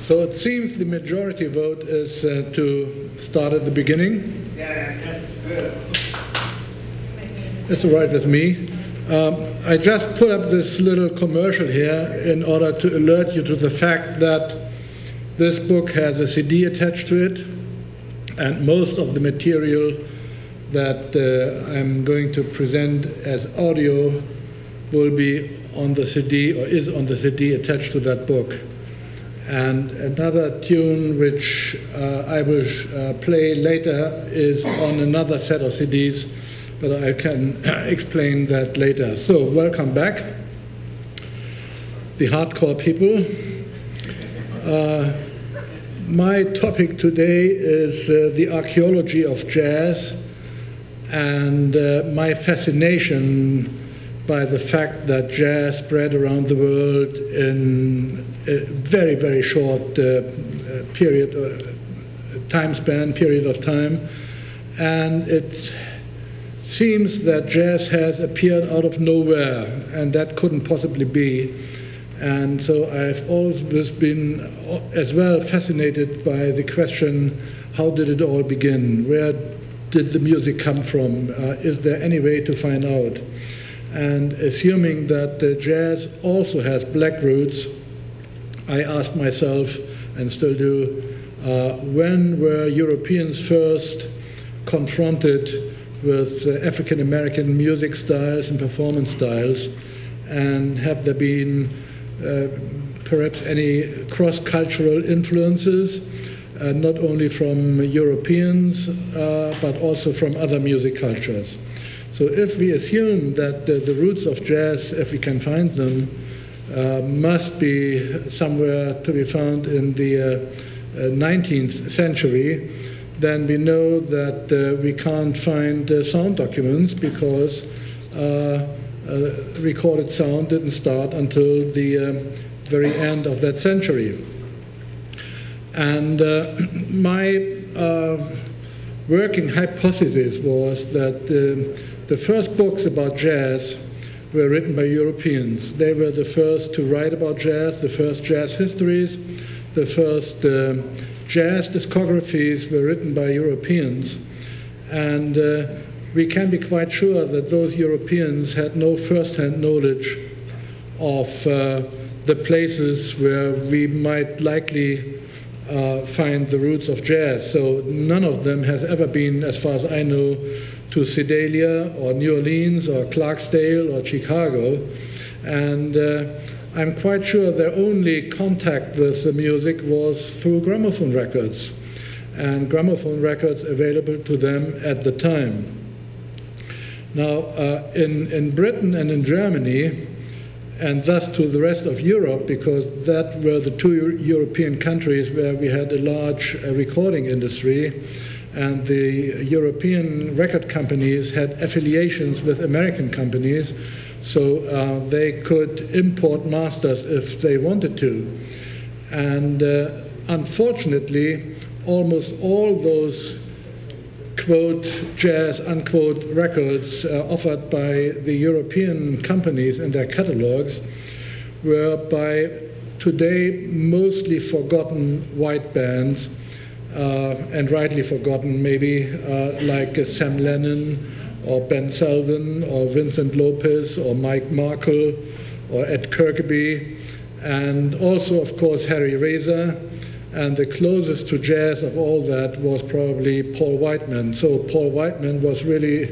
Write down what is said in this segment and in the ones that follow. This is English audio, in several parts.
So it seems the majority vote is to start at the beginning. Yes, good. It's all right with me. I just put up this little commercial here in order to alert you to the fact that this book has a CD attached to it, and most of the material that I'm going to present as audio will be on the CD, or is on the CD attached to that book. And another tune which I will play later is on another set of CDs, but I can explain that later. So, welcome back, the hardcore people. My topic today is the archaeology of jazz and my fascination by the fact that jazz spread around the world in a very, very short period of time. And it seems that jazz has appeared out of nowhere, and that couldn't possibly be. And so I've always been as well fascinated by the question, how did it all begin? Where did the music come from? Is there any way to find out? And assuming that jazz also has black roots, I asked myself, and still do, when were Europeans first confronted with African-American music styles and performance styles, and have there been perhaps any cross-cultural influences, not only from Europeans, but also from other music cultures. So if we assume that the roots of jazz, if we can find them, must be somewhere to be found in the 19th century, then we know that we can't find sound documents because recorded sound didn't start until the very end of that century. And my working hypothesis was that the first books about jazz were written by Europeans. They were the first to write about jazz, the first jazz histories, the first jazz discographies were written by Europeans. And we can be quite sure that those Europeans had no first-hand knowledge of the places where we might likely find the roots of jazz. So none of them has ever been, as far as I know, to Sedalia or New Orleans or Clarksdale or Chicago. And I'm quite sure their only contact with the music was through gramophone records, and gramophone records available to them at the time. Now, in Britain and in Germany, and thus to the rest of Europe, because that were the two European countries where we had a large recording industry, and the European record companies had affiliations with American companies, so they could import masters if they wanted to. And unfortunately, almost all those quote jazz unquote records offered by the European companies in their catalogs were by today mostly forgotten white bands, and rightly forgotten maybe, like Sam Lennon or Ben Selvin or Vincent Lopez or Mike Markle or Ed Kirkby, and also of course Harry Rezer. And the closest to jazz of all that was probably Paul Whiteman. So Paul Whiteman was really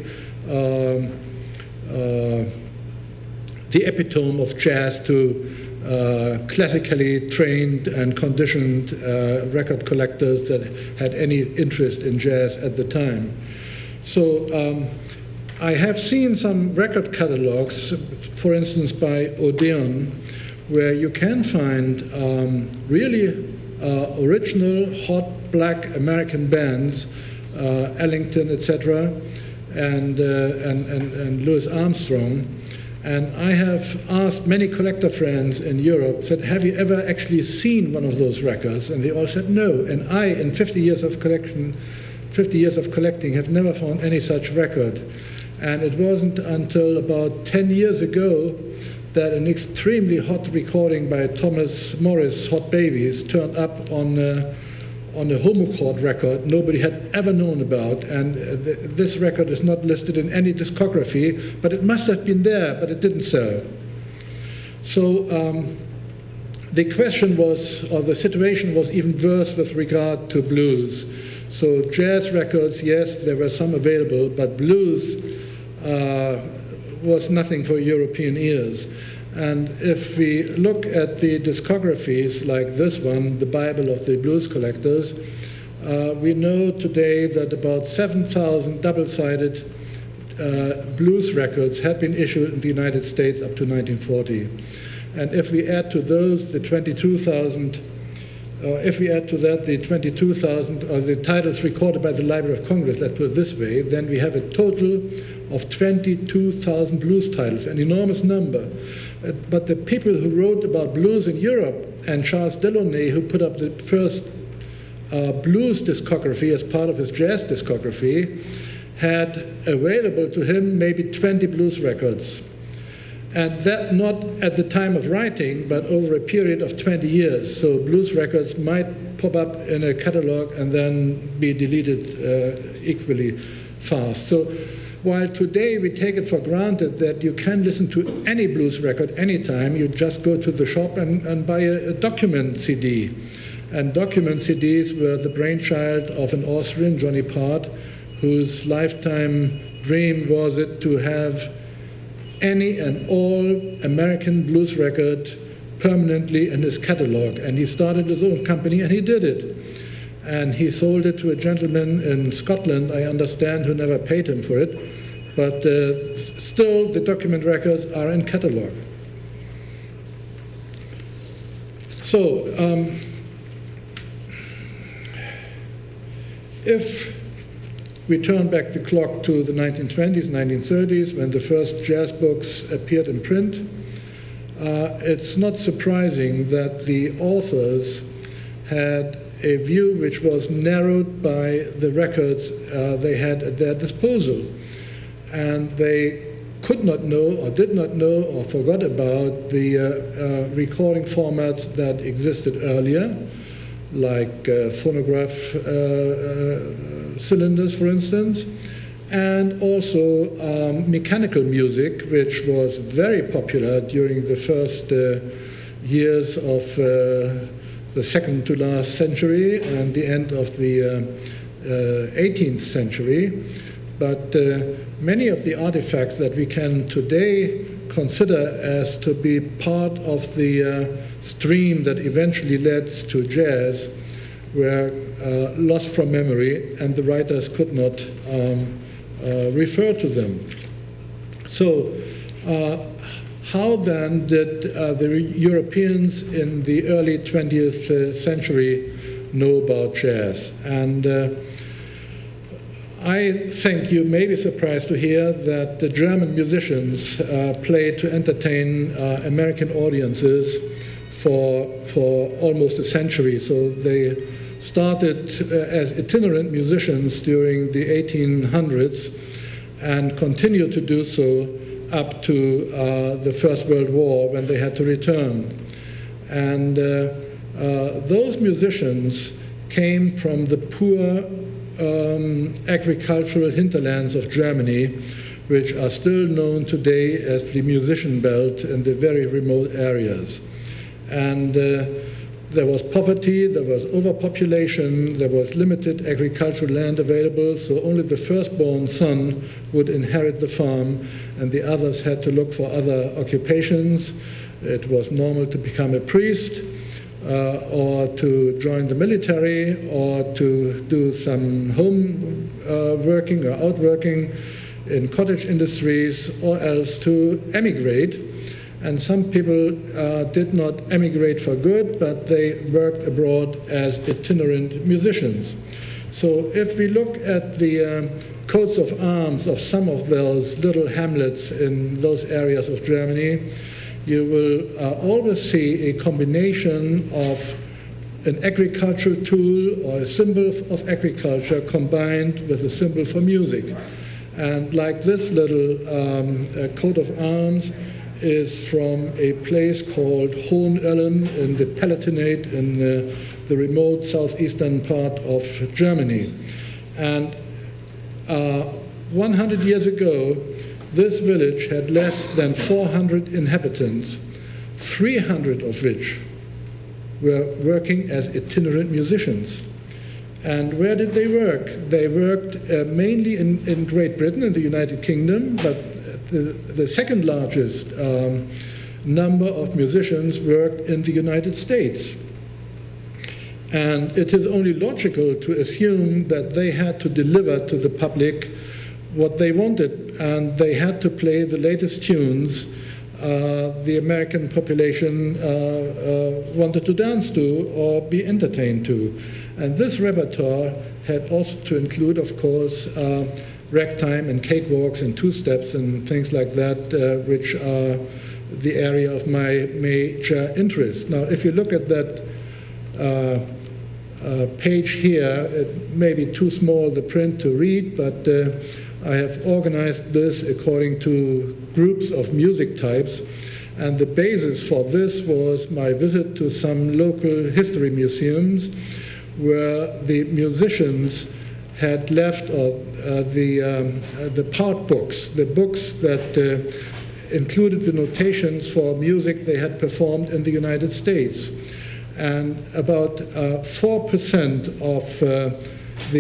the epitome of jazz to classically trained and conditioned record collectors that had any interest in jazz at the time. So I have seen some record catalogs, for instance by Odeon, where you can find really original hot black American bands, Ellington, etc., and Louis Armstrong. And I have asked many collector friends in Europe, said, have you ever actually seen one of those records? And they all said no. And I, in 50 years of collecting, have never found any such record. And it wasn't until about 10 years ago that an extremely hot recording by Thomas Morris, Hot Babies, turned up on a Homochord record nobody had ever known about, and this record is not listed in any discography, but it must have been there, but it didn't sell. So the question was, or the situation was even worse with regard to blues. So jazz records, yes, there were some available, but blues was nothing for European ears. And if we look at the discographies like this one, the Bible of the Blues Collectors, we know today that about 7,000 double-sided blues records had been issued in the United States up to 1940. And if we add to those the 22,000, if we add to that the 22,000 or the titles recorded by the Library of Congress, let's put it this way, then we have a total of 22,000 blues titles, an enormous number. But the people who wrote about blues in Europe, and Charles Delaunay, who put up the first blues discography as part of his jazz discography, had available to him maybe 20 blues records. And that not at the time of writing, but over a period of 20 years. So blues records might pop up in a catalog and then be deleted equally fast. So while today we take it for granted that you can listen to any blues record anytime, you just go to the shop and buy a document CD. And document CDs were the brainchild of an Austrian, Johnny Part, whose lifetime dream was it to have any and all American blues record permanently in his catalog. And he started his own company and he did it. And he sold it to a gentleman in Scotland, I understand, who never paid him for it. But still, the document records are in catalog. So, if we turn back the clock to the 1920s, 1930s, when the first jazz books appeared in print, it's not surprising that the authors had a view which was narrowed by the records they had at their disposal. And they could not know, or did not know, or forgot about the recording formats that existed earlier, like phonograph cylinders, for instance, and also mechanical music, which was very popular during the first years of the second to last century and the end of the 18th century. But many of the artifacts that we can today consider as to be part of the stream that eventually led to jazz were lost from memory, and the writers could not refer to them. So how then did the Europeans in the early 20th century know about jazz? And I think you may be surprised to hear that the German musicians played to entertain American audiences for almost a century. So they started as itinerant musicians during the 1800s and continued to do so up to the First World War, when they had to return. And those musicians came from the poor agricultural hinterlands of Germany, which are still known today as the musician belt in the very remote areas. And there was poverty, there was overpopulation, there was limited agricultural land available, so only the firstborn son would inherit the farm, and the others had to look for other occupations. It was normal to become a priest, or to join the military, or to do some home working or outworking in cottage industries, or else to emigrate. And some people did not emigrate for good, but they worked abroad as itinerant musicians. So if we look at the coats of arms of some of those little hamlets in those areas of Germany, you will always see a combination of an agricultural tool or a symbol of agriculture combined with a symbol for music. And like this little coat of arms, is from a place called Hohenölln in the Palatinate in the remote southeastern part of Germany. And 100 years ago, this village had less than 400 inhabitants, 300 of which were working as itinerant musicians. And where did they work? They worked mainly in Great Britain, in the United Kingdom, but the second largest number of musicians worked in the United States. And it is only logical to assume that they had to deliver to the public what they wanted, and they had to play the latest tunes the American population wanted to dance to or be entertained to. And this repertoire had also to include, of course, ragtime and cakewalks and two-steps and things like that, which are the area of my major interest. Now, if you look at that page here, it may be too small, the print, to read, but I have organized this according to groups of music types. And the basis for this was my visit to some local history museums where the musicians had left the part books, the books that included the notations for music they had performed in the United States. And about 4% of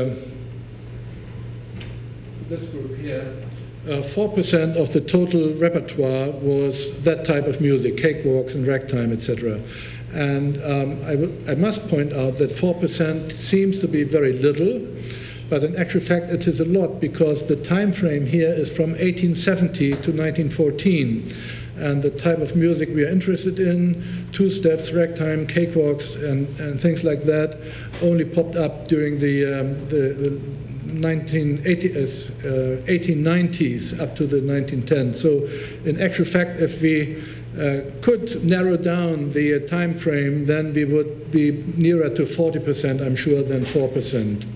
this group here, 4% of the total repertoire was that type of music, cakewalks and ragtime, etc. And I must point out that 4% seems to be very little, but in actual fact it is a lot, because the time frame here is from 1870 to 1914. And the type of music we are interested in, two-steps, ragtime, cakewalks, and things like that, only popped up during the 1890s up to the 1910s. So in actual fact, if we could narrow down the time frame, then we would be nearer to 40%, I'm sure, than 4%.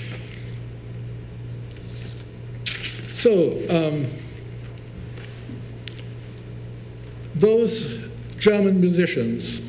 So those German musicians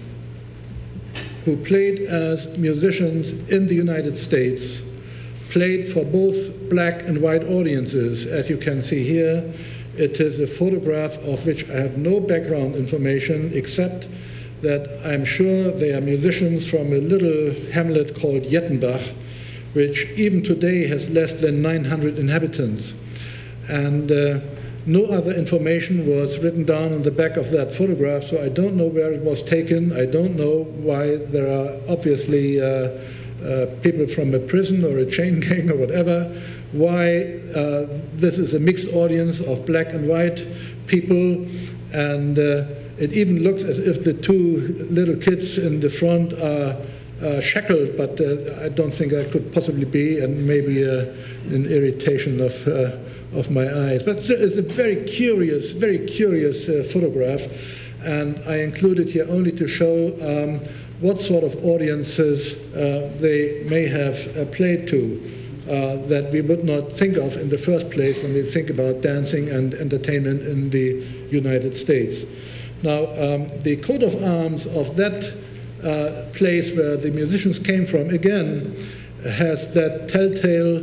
who played as musicians in the United States played for both black and white audiences. As you can see here, it is a photograph of which I have no background information, except that I'm sure they are musicians from a little hamlet called Jettenbach, which even today has less than 900 inhabitants. And no other information was written down on the back of that photograph, so I don't know where it was taken. I don't know why. There are obviously people from a prison or a chain gang or whatever, why this is a mixed audience of black and white people, and it even looks as if the two little kids in the front are shackled, but I don't think that could possibly be, and maybe an irritation of my eyes. But it's a very curious photograph, and I include it here only to show what sort of audiences they may have played to that we would not think of in the first place when we think about dancing and entertainment in the United States. Now, the coat of arms of that place where the musicians came from, again, has that telltale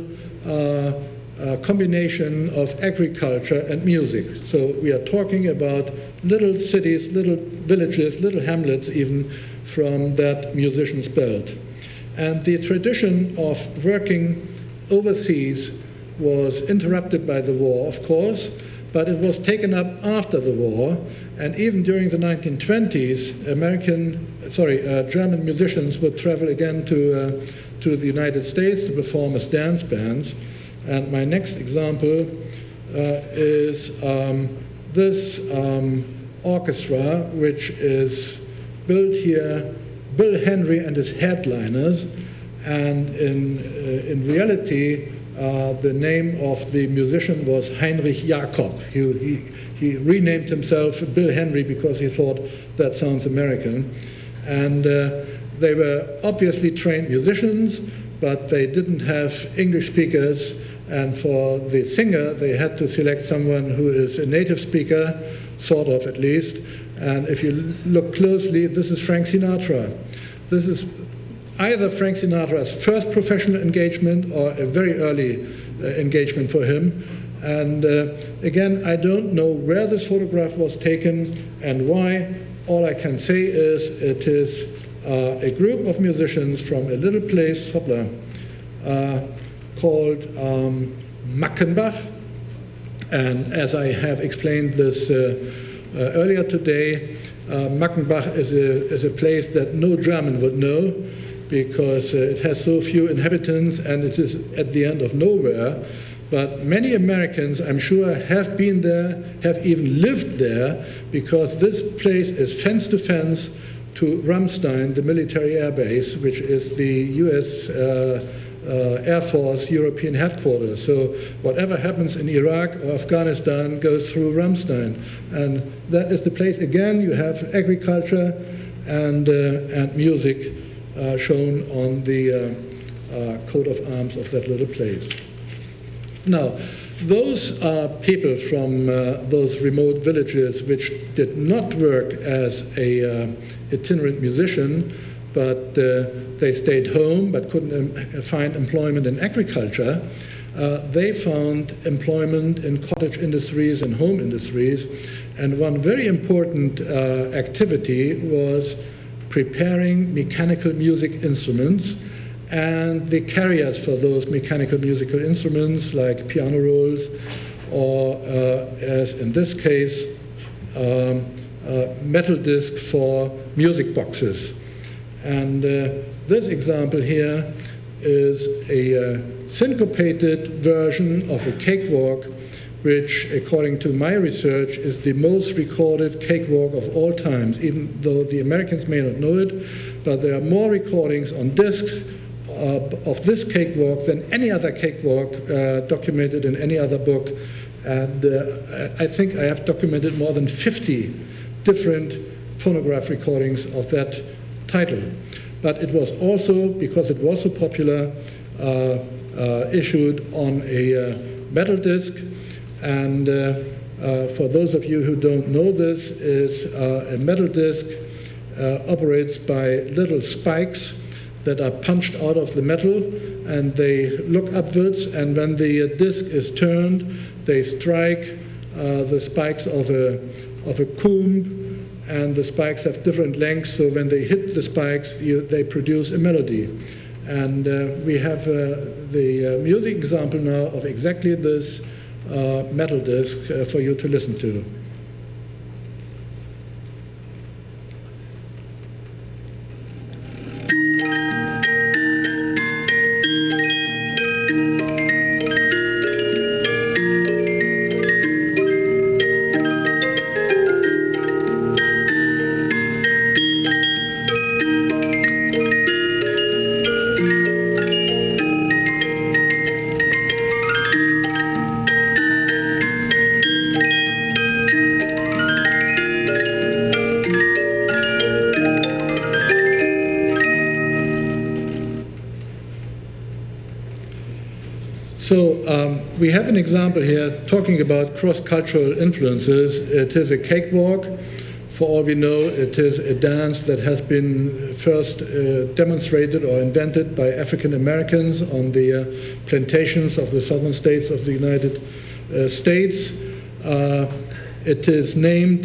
combination of agriculture and music. So we are talking about little cities, little villages, little hamlets even, from that musician's belt. And the tradition of working overseas was interrupted by the war, of course, but it was taken up after the war, and even during the 1920s, German musicians would travel again to the United States to perform as dance bands. And my next example is this orchestra, which is built here, Bill Henry and his headliners, and in reality, the name of the musician was Heinrich Jakob. He renamed himself Bill Henry because he thought that sounds American. And they were obviously trained musicians, but they didn't have English speakers, and for the singer, they had to select someone who is a native speaker sort of at least. And if you look closely, this is Frank Sinatra. This is either Frank Sinatra's first professional engagement or a very early engagement for him. And again, I don't know where this photograph was taken and why. All I can say is it is a group of musicians from a little place, called Mackenbach. And as I have explained this earlier today, Mackenbach is a place that no German would know because it has so few inhabitants and it is at the end of nowhere. But many Americans, I'm sure, have been there, have even lived there, because this place is fence to fence to Ramstein, the military air base, which is the US Air Force European headquarters. So whatever happens in Iraq or Afghanistan goes through Ramstein. And that is the place. Again, you have agriculture and music shown on the coat of arms of that little place. Now, those are people from those remote villages which did not work as a itinerant musician, but they stayed home but couldn't find employment in agriculture. They found employment in cottage industries and home industries, and one very important activity was preparing mechanical music instruments and the carriers for those mechanical musical instruments, like piano rolls, or as in this case, metal disc for music boxes. And this example here is a syncopated version of a cakewalk, which, according to my research, is the most recorded cakewalk of all times, even though the Americans may not know it, but there are more recordings on discs of this cakewalk than any other cakewalk documented in any other book. And I think I have documented more than 50 different phonograph recordings of that title. But it was also, because it was so popular, issued on a metal disc. And for those of you who don't know this, is a metal disc operates by little spikes that are punched out of the metal, and they look upwards, and when the disc is turned, they strike the spikes of a comb, and the spikes have different lengths, so when they hit the spikes, they produce a melody. And we have the music example now of exactly this metal disc for you to listen to. So we have an example here talking about cross-cultural influences. It is a cakewalk. For all we know, it is a dance that has been first demonstrated or invented by African Americans on the plantations of the southern states of the United States. It is named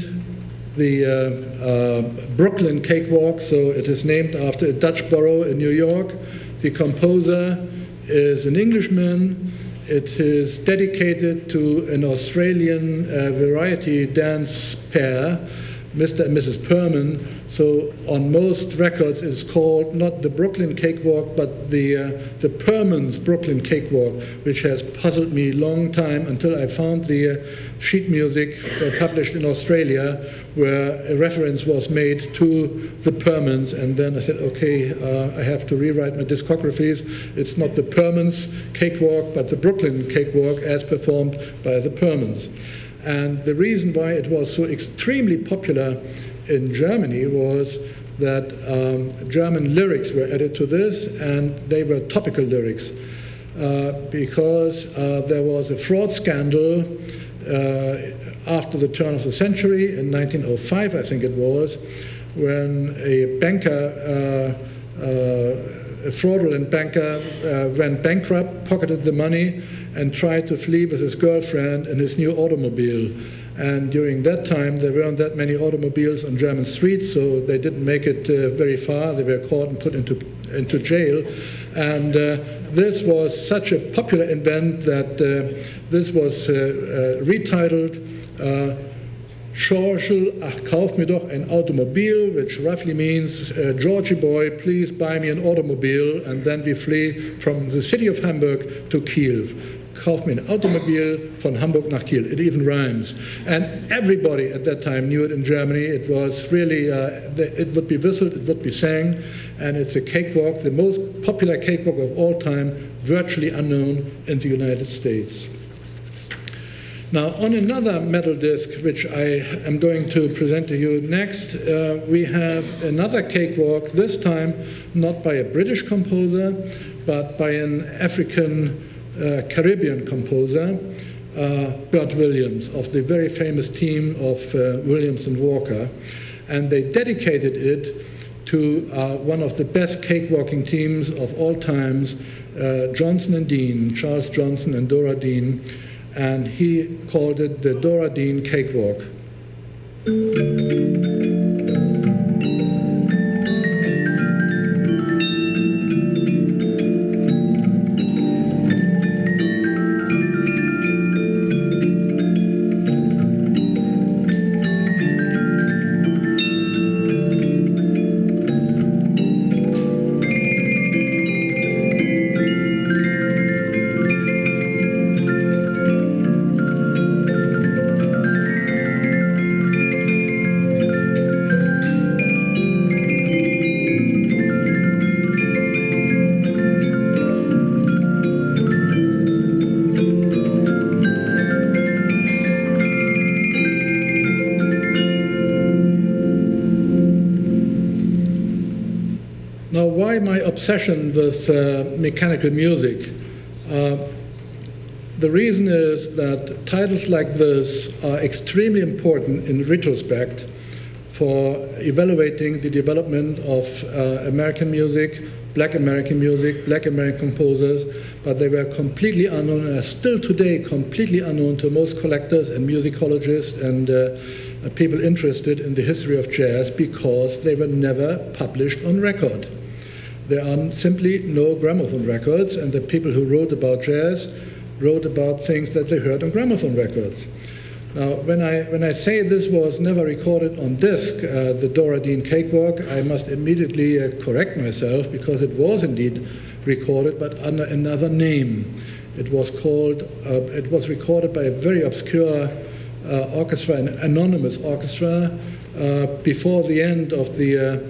the Brooklyn Cakewalk, so it is named after a Dutch borough in New York. The composer is an Englishman. It is dedicated to an Australian variety dance pair, Mr. and Mrs. Perman. So on most records it's called not the Brooklyn Cakewalk, but the Perman's Brooklyn Cakewalk, which has puzzled me a long time until I found the sheet music published in Australia, where a reference was made to the Permans, and then I said, okay, I have to rewrite my discographies. It's not the Permans Cakewalk, but the Brooklyn Cakewalk as performed by the Permans. And the reason why it was so extremely popular in Germany was that German lyrics were added to this, and they were topical lyrics, because there was a fraud scandal after the turn of the century, in 1905, I think it was, when a banker, a fraudulent banker, went bankrupt, pocketed the money, and tried to flee with his girlfriend in his new automobile. And during that time, there weren't that many automobiles on German streets, so they didn't make it very far. They were caught and put into jail. And this was such a popular event that this was retitled Schorschel, ach, kauf mir doch ein Automobil, which roughly means, Georgie boy, please buy me an automobile. And then we flee from the city of Hamburg to Kiel. Kauf mir ein Automobil von Hamburg nach Kiel. It even rhymes. And everybody at that time knew it in Germany. It was really, it would be whistled, it would be sang, and it's a cakewalk, the most popular cakewalk of all time, virtually unknown in the United States. Now, on another metal disc, which I am going to present to you next, we have another cakewalk, this time not by a British composer, but by an African Caribbean composer, Bert Williams, of the very famous team of Williams and Walker. And they dedicated it to one of the best cakewalking teams of all times, Johnson and Dean, Charles Johnson and Dora Dean, and he called it the Dora Dean Cakewalk. Now, why my obsession with mechanical music? The reason is that titles like this are extremely important in retrospect for evaluating the development of American music, black American composers, but they were completely unknown and are still today completely unknown to most collectors and musicologists and people interested in the history of jazz because they were never published on record. There are simply no gramophone records, and the people who wrote about jazz wrote about things that they heard on gramophone records. Now, when I say this was never recorded on disc, the Dora Dean Cakewalk, I must immediately correct myself because it was indeed recorded, but under another name. It was recorded by a very obscure orchestra, an anonymous orchestra, before the end of the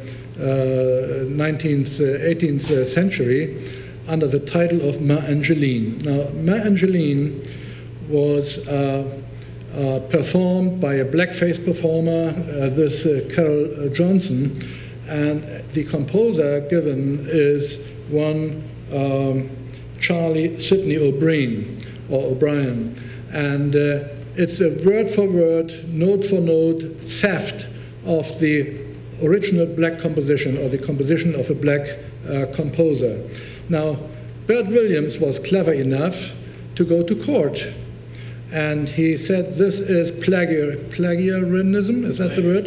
18th century, under the title of Ma Angeline. Now, Ma Angeline was performed by a blackface performer, this Carol Johnson, and the composer given is one Charlie Sidney O'Brien, and it's a word-for-word, note-for-note theft of the original black composition or the composition of a black composer. Now, Bert Williams was clever enough to go to court, and he said this is plagiarism, is that the word?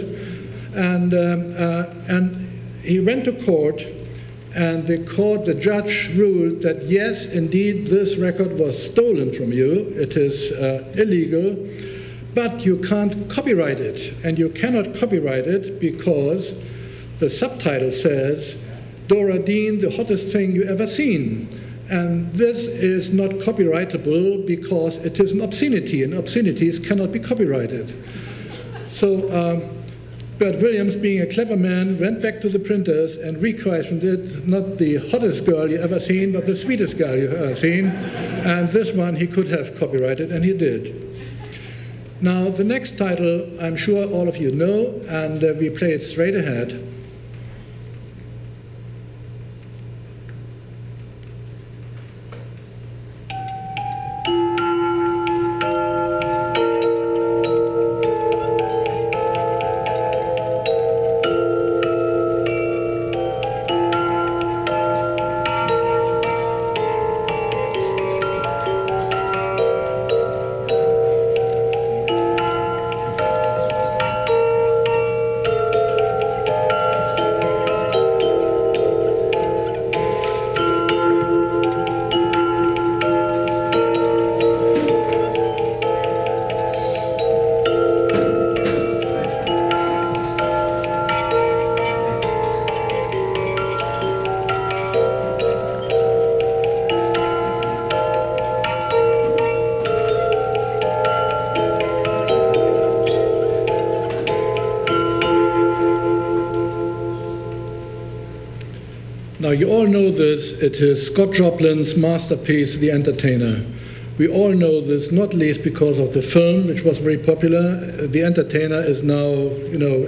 And he went to court, and the judge ruled that yes, indeed, this record was stolen from you. It is illegal, but you can't copyright it, and you cannot copyright it because the subtitle says, Dora Dean, the hottest thing you ever seen. And this is not copyrightable because it is an obscenity, and obscenities cannot be copyrighted. So Bert Williams, being a clever man, went back to the printers and rechristened it, not the hottest girl you ever seen, but the sweetest girl you've ever seen. And this one he could have copyrighted, and he did. Now, the next title, I'm sure all of you know, and we play it straight ahead. you all know this. It is Scott Joplin's masterpiece, The Entertainer. We all know this, not least because of the film, which was very popular. The Entertainer is now, you know,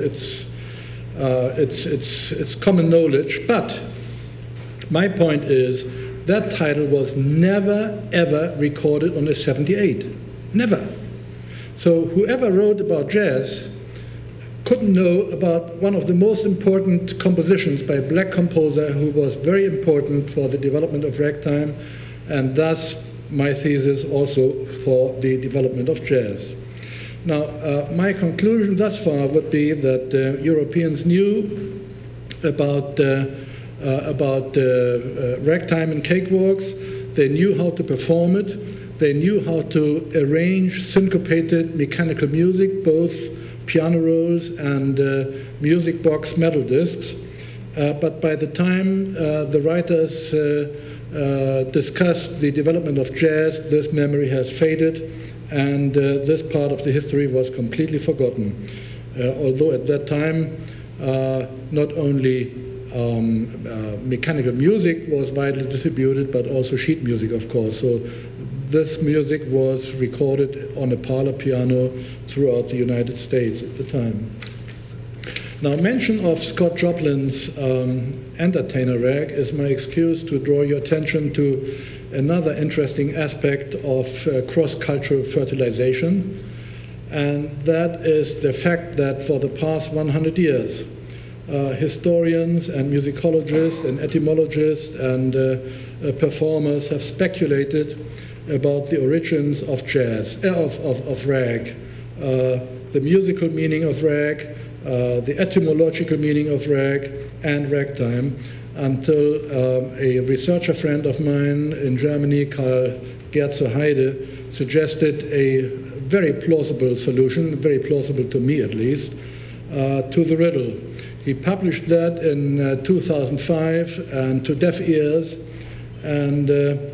it's common knowledge. But my point is that title was never, ever recorded on a 78. Never. So whoever wrote about jazz couldn't know about one of the most important compositions by a black composer who was very important for the development of ragtime, and thus my thesis also for the development of jazz. Now, my conclusion thus far would be that Europeans knew about ragtime and cakewalks. They knew how to perform it. They knew how to arrange syncopated mechanical music, both piano rolls and music box metal discs. But by the time the writers discussed the development of jazz, this memory has faded, and this part of the history was completely forgotten. Although at that time, not only mechanical music was widely distributed, but also sheet music, of course. So this music was recorded on a parlor piano throughout the United States at the time. Now, mention of Scott Joplin's Entertainer rag is my excuse to draw your attention to another interesting aspect of cross-cultural fertilization, and that is the fact that for the past 100 years, historians and musicologists and etymologists and performers have speculated about the origins of jazz, of rag, the musical meaning of rag, the etymological meaning of rag and ragtime, until a researcher friend of mine in Germany, Karl Gerze-Heide, suggested a very plausible solution, very plausible to me at least, to the riddle. He published that in 2005 and to deaf ears, and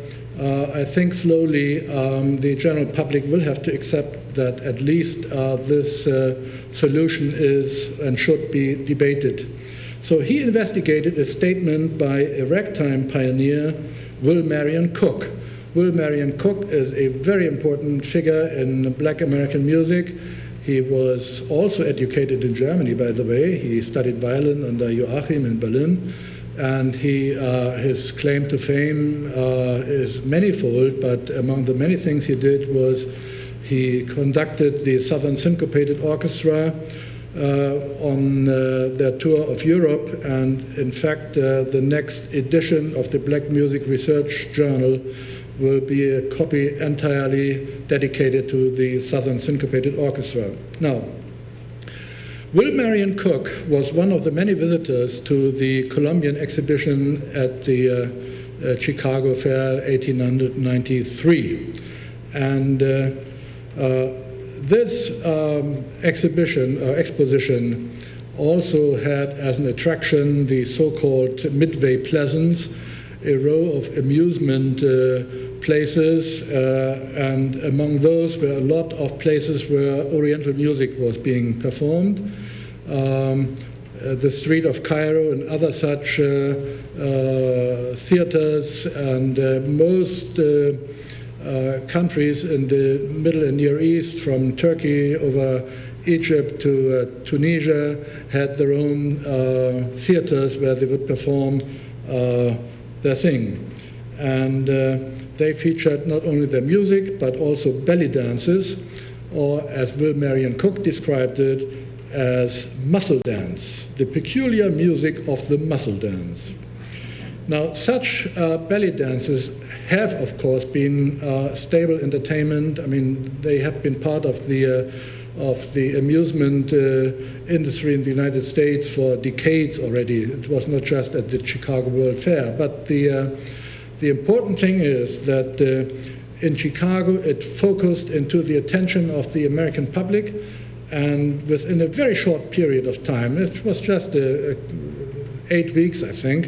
I think slowly the general public will have to accept that at least this solution is and should be debated. So he investigated a statement by a ragtime pioneer, Will Marion Cook. Will Marion Cook is a very important figure in black American music. He was also educated in Germany, by the way. He studied violin under Joachim in Berlin. And his claim to fame is manifold, but among the many things he did was he conducted the Southern Syncopated Orchestra on their tour of Europe, and in fact the next edition of the Black Music Research Journal will be a copy entirely dedicated to the Southern Syncopated Orchestra. Now, Will Marion Cook was one of the many visitors to the Columbian exhibition at the Chicago Fair 1893. And this exposition also had as an attraction the so-called Midway Pleasance, a row of amusement places, and among those were a lot of places where Oriental music was being performed. The Street of Cairo and other such theaters, and most countries in the Middle and Near East, from Turkey over Egypt to Tunisia, had their own theaters where they would perform their thing. And they featured not only their music, but also belly dances, or as Will Marion Cook described it, as muscle dance, the peculiar music of the muscle dance. Now, such belly dances have, of course, been stable entertainment. I mean, they have been part of the amusement industry in the United States for decades already. It was not just at the Chicago World Fair. But the important thing is that in Chicago it focused into the attention of the American public, and within a very short period of time, it was just 8 weeks, I think,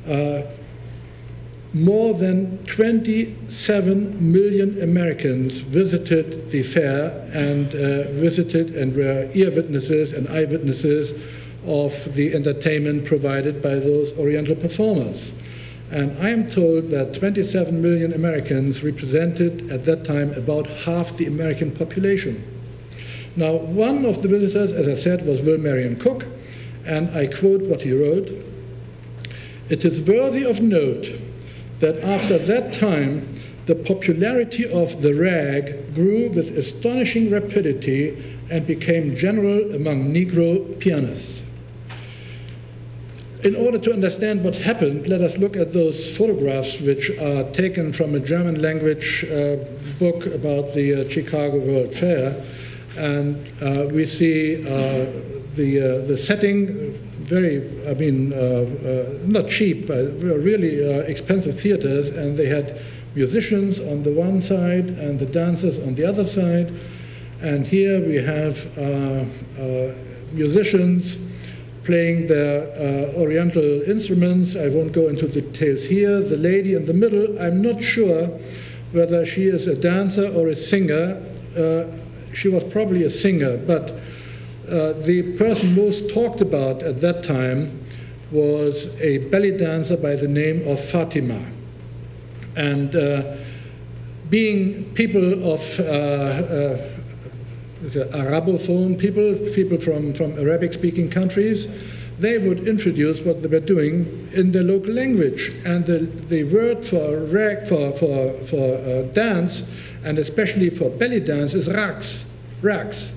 more than 27 million Americans visited the fair and visited and were ear witnesses and eyewitnesses of the entertainment provided by those Oriental performers. And I am told that 27 million Americans represented at that time about half the American population. Now, one of the visitors, as I said, was Will Marion Cook, and I quote what he wrote: "It is worthy of note that after that time, the popularity of the rag grew with astonishing rapidity and became general among Negro pianists." In order to understand what happened, let us look at those photographs which are taken from a German language book about the Chicago World Fair. And we see the setting, very, not cheap, but really expensive theaters, and they had musicians on the one side and the dancers on the other side. And here we have musicians playing their oriental instruments. I won't go into the details here. The lady in the middle, I'm not sure whether she is a dancer or a singer. She was probably a singer, but the person most talked about at that time was a belly dancer by the name of Fatima. And being people of Arabophone people from Arabic-speaking countries, they would introduce what they were doing in their local language. And the word for dance, and especially for belly dance, is raqs. Raqs.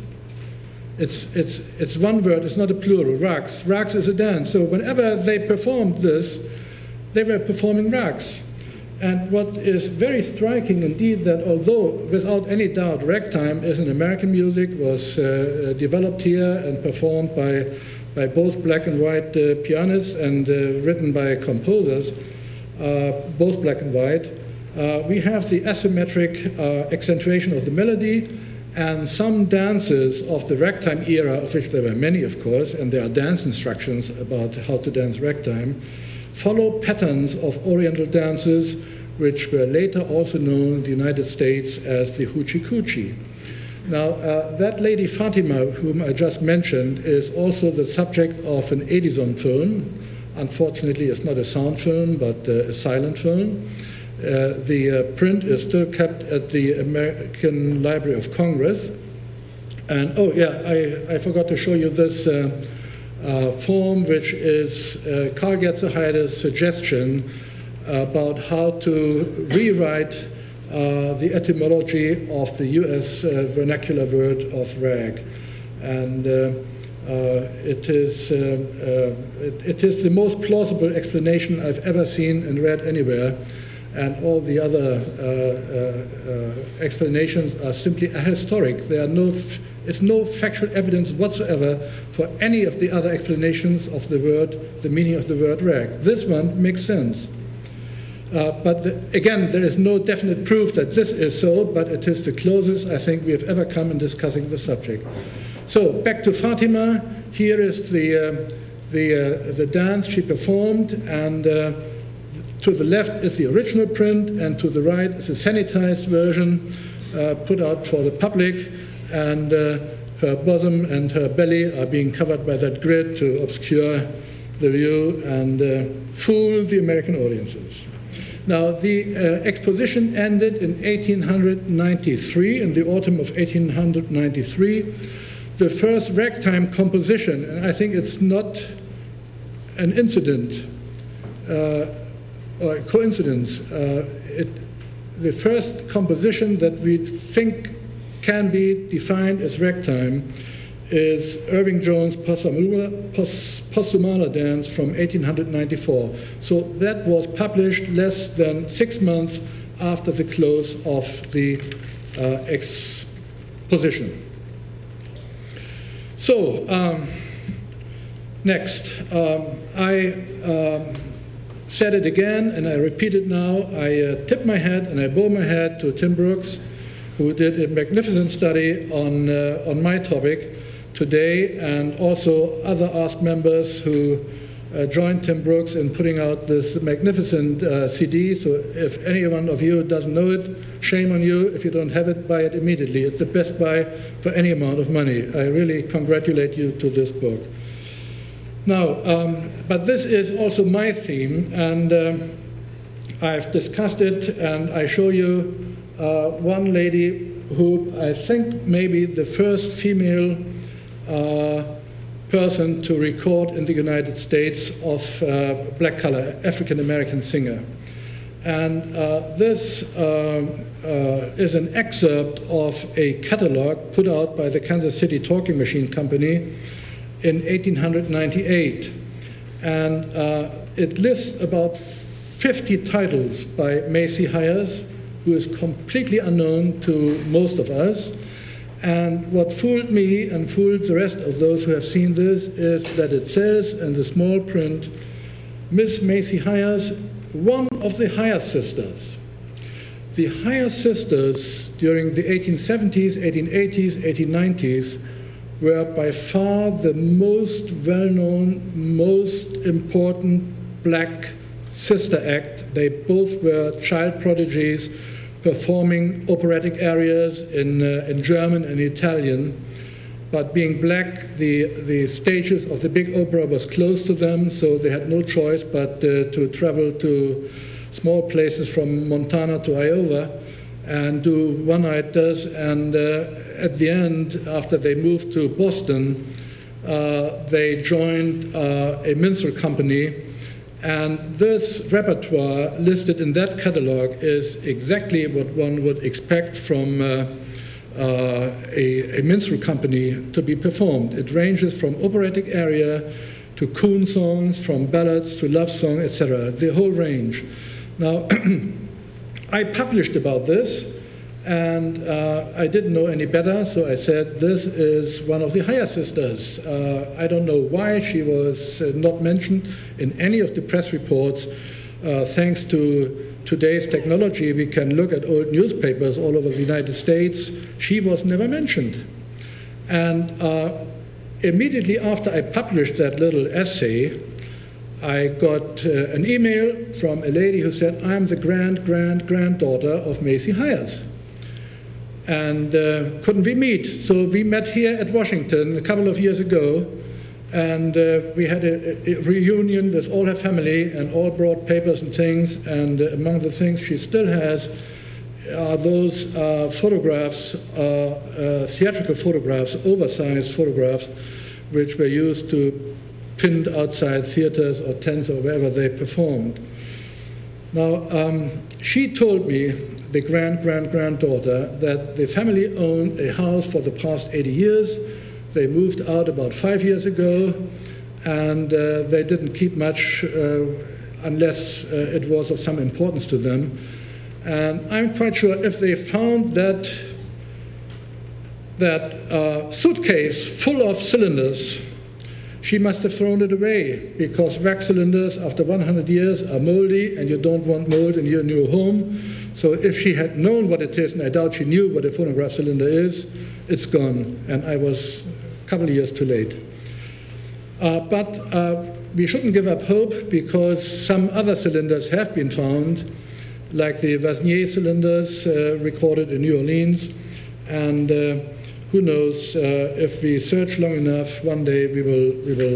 It's one word, it's not a plural, raqs. Raqs is a dance. So whenever they performed this, they were performing raqs. And what is very striking indeed, that although without any doubt ragtime is an American music, was developed here and performed by both black and white pianists and written by composers, both black and white, we have the asymmetric accentuation of the melody, and some dances of the ragtime era, of which there were many, of course, and there are dance instructions about how to dance ragtime, follow patterns of Oriental dances, which were later also known in the United States as the hoochie coochie. Now, that lady Fatima, whom I just mentioned, is also the subject of an Edison film. Unfortunately, it's not a sound film, but a silent film. The print is still kept at the American Library of Congress. And, oh yeah, I forgot to show you this form, which is Karl Gertzeheide's suggestion about how to rewrite the etymology of the US vernacular word of rag. And it is the most plausible explanation I've ever seen and read anywhere. And all the other explanations are simply ahistoric. There are it's no factual evidence whatsoever for any of the other explanations of the word, the meaning of the word rag. This one makes sense. But again, there is no definite proof that this is so, but it is the closest I think we have ever come in discussing the subject. So back to Fatima. Here is the dance she performed, and to the left is the original print, and to the right is a sanitized version put out for the public, and her bosom and her belly are being covered by that grid to obscure the view and fool the American audiences. Now, the exposition ended in 1893, in the autumn of 1893. The first ragtime composition, and I think it's not an incident or coincidence, the first composition that we think can be defined as ragtime is Irving Jones' Posthumala Dance from 1894. So that was published less than 6 months after the close of the exposition. So, next, I said it again and I repeat it now. I tip my hat and I bow my hat to Tim Brooks, who did a magnificent study on my topic today, and also other ASK members who joined Tim Brooks in putting out this magnificent CD. So if any one of you doesn't know it, shame on you. If you don't have it, buy it immediately. It's the best buy for any amount of money. I really congratulate you to this book. Now, but this is also my theme, and I've discussed it, and I show you one lady who I think may be the first female person to record in the United States of black color, African American singer. And this is an excerpt of a catalog put out by the Kansas City Talking Machine Company in 1898. And it lists about 50 titles by Macy Hyers, who is completely unknown to most of us. And what fooled me and fooled the rest of those who have seen this is that it says in the small print, Miss Macy Hyers, one of the Hyers sisters. The Hyers sisters during the 1870s, 1880s, 1890s were by far the most well-known, most important black sister act. They both were child prodigies performing operatic arias in German and Italian. But being black, the stages of the big opera was close to them, so they had no choice but to travel to small places from Montana to Iowa and do one-nighters. And at the end, after they moved to Boston, they joined a minstrel company. And this repertoire listed in that catalog is exactly what one would expect from a minstrel company to be performed. It ranges from operatic aria to coon songs, from ballads to love song, etc., the whole range. Now, I published about this, and I didn't know any better, so I said, this is one of the Hyers sisters. I don't know why she was not mentioned in any of the press reports. Thanks to today's technology, we can look at old newspapers all over the United States. She was never mentioned. And immediately after I published that little essay, I got an email from a lady who said, I'm the granddaughter of Macy Hyers. And couldn't we meet? So we met here at Washington a couple of years ago, and we had a reunion with all her family, and all brought papers and things. And among the things she still has are those photographs, theatrical photographs, oversized photographs, which were used to pinned outside theaters or tents or wherever they performed. Now, she told me, the granddaughter, that the family owned a house for the past 80 years. They moved out about 5 years ago, and they didn't keep much unless it was of some importance to them. And I'm quite sure if they found that suitcase full of cylinders, she must have thrown it away, because wax cylinders after 100 years are moldy, and you don't want mold in your new home. So if she had known what it is, and I doubt she knew what a phonograph cylinder is, it's gone. And I was a couple of years too late. But we shouldn't give up hope, because some other cylinders have been found, like the Vasnier cylinders recorded in New Orleans. And who knows, if we search long enough, one day we will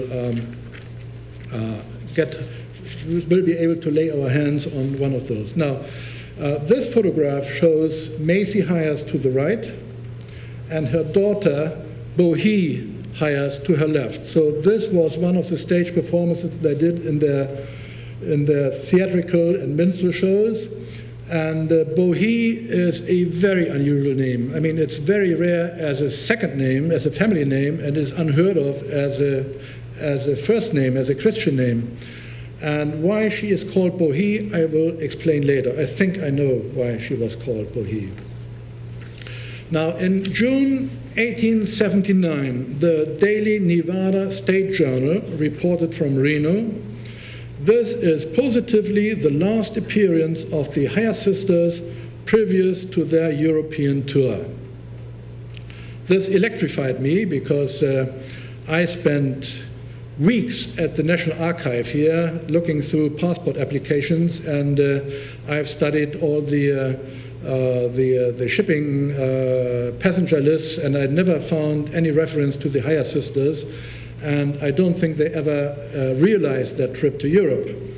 be able to lay our hands on one of those. Now, this photograph shows Macy Hyers to the right, and her daughter, Bohee Hyers, to her left. So this was one of the stage performances they did in their theatrical and minstrel shows. And Bohee is a very unusual name. I mean, it's very rare as a second name, as a family name, and is unheard of as a first name, as a Christian name. And why she is called Bohee, I will explain later. I think I know why she was called Bohee. Now, in June 1879, the Daily Nevada State Journal reported from Reno, this is positively the last appearance of the Hyers sisters previous to their European tour. This electrified me, because I spent weeks at the National Archive here looking through passport applications, and I've studied all the shipping passenger lists, and I never found any reference to the Hyers sisters, and I don't think they ever realized that trip to Europe.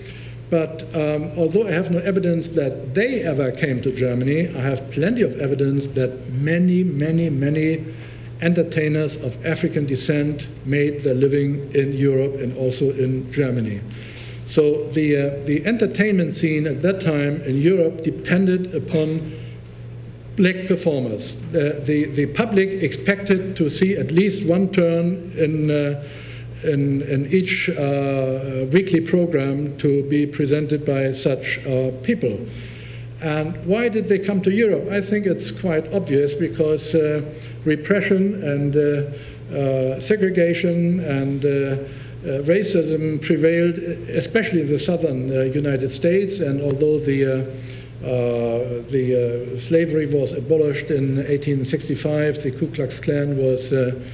But although I have no evidence that they ever came to Germany, I have plenty of evidence that many, many, many entertainers of African descent made their living in Europe and also in Germany. So the entertainment scene at that time in Europe depended upon black performers. The public expected to see at least one turn in each weekly program to be presented by such people. And why did they come to Europe? I think it's quite obvious, because repression and segregation and racism prevailed, especially in the southern United States. And although the slavery was abolished in 1865, the Ku Klux Klan was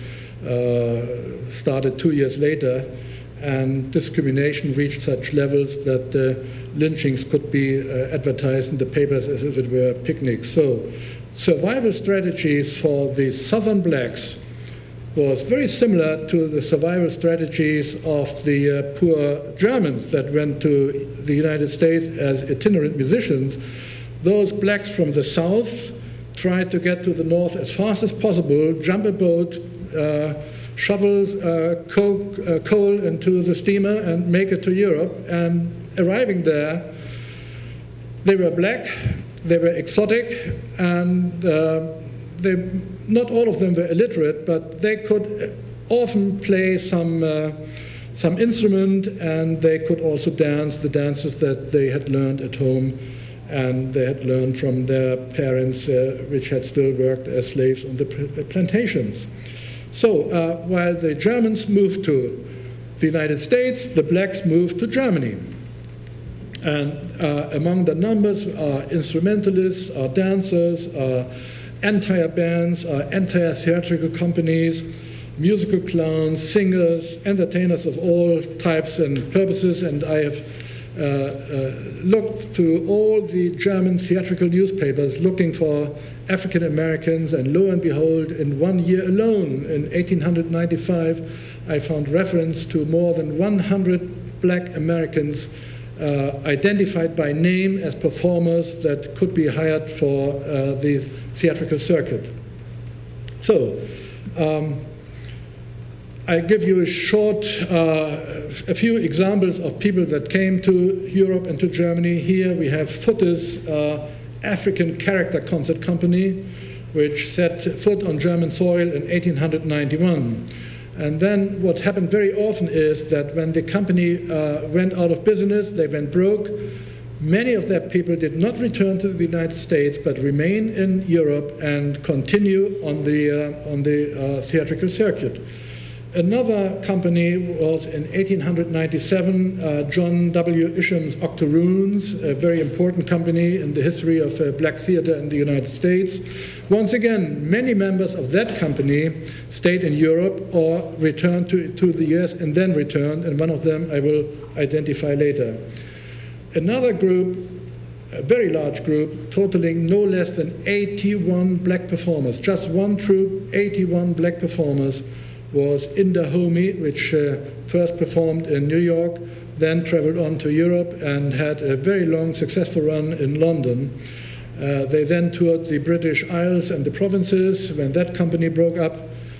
started 2 years later, and discrimination reached such levels that lynchings could be advertised in the papers as if it were picnics. So survival strategies for the southern blacks was very similar to the survival strategies of the poor Germans that went to the United States as itinerant musicians. Those blacks from the south tried to get to the north as fast as possible, jump a boat, shovel coal into the steamer and make it to Europe. And arriving there, they were black, they were exotic, and not all of them were illiterate, but they could often play some instrument, and they could also dance the dances that they had learned at home and they had learned from their parents, which had still worked as slaves on the plantations. So while the Germans moved to the United States, the blacks moved to Germany. And among the numbers are instrumentalists, are dancers, are entire bands, are entire theatrical companies, musical clowns, singers, entertainers of all types and purposes. And I have looked through all the German theatrical newspapers looking for African Americans, and lo and behold, in 1 year alone, in 1895, I found reference to more than 100 black Americans identified by name as performers that could be hired for the theatrical circuit. So, I give you a few examples of people that came to Europe and to Germany. Here we have Futte's African Character Concert Company, which set foot on German soil in 1891. And then what happened very often is that when the company went out of business, they went broke, many of their people did not return to the United States, but remain in Europe and continue on the theatrical circuit. Another company was in 1897, John W. Isham's Octoroons, a very important company in the history of black theater in the United States. Once again, many members of that company stayed in Europe or returned to the US and then returned, and one of them I will identify later. Another group, a very large group, totaling no less than 81 black performers, just one troupe, 81 black performers, was Indahomey, which first performed in New York, then traveled on to Europe and had a very long, successful run in London. They then toured the British Isles and the provinces. When that company broke up,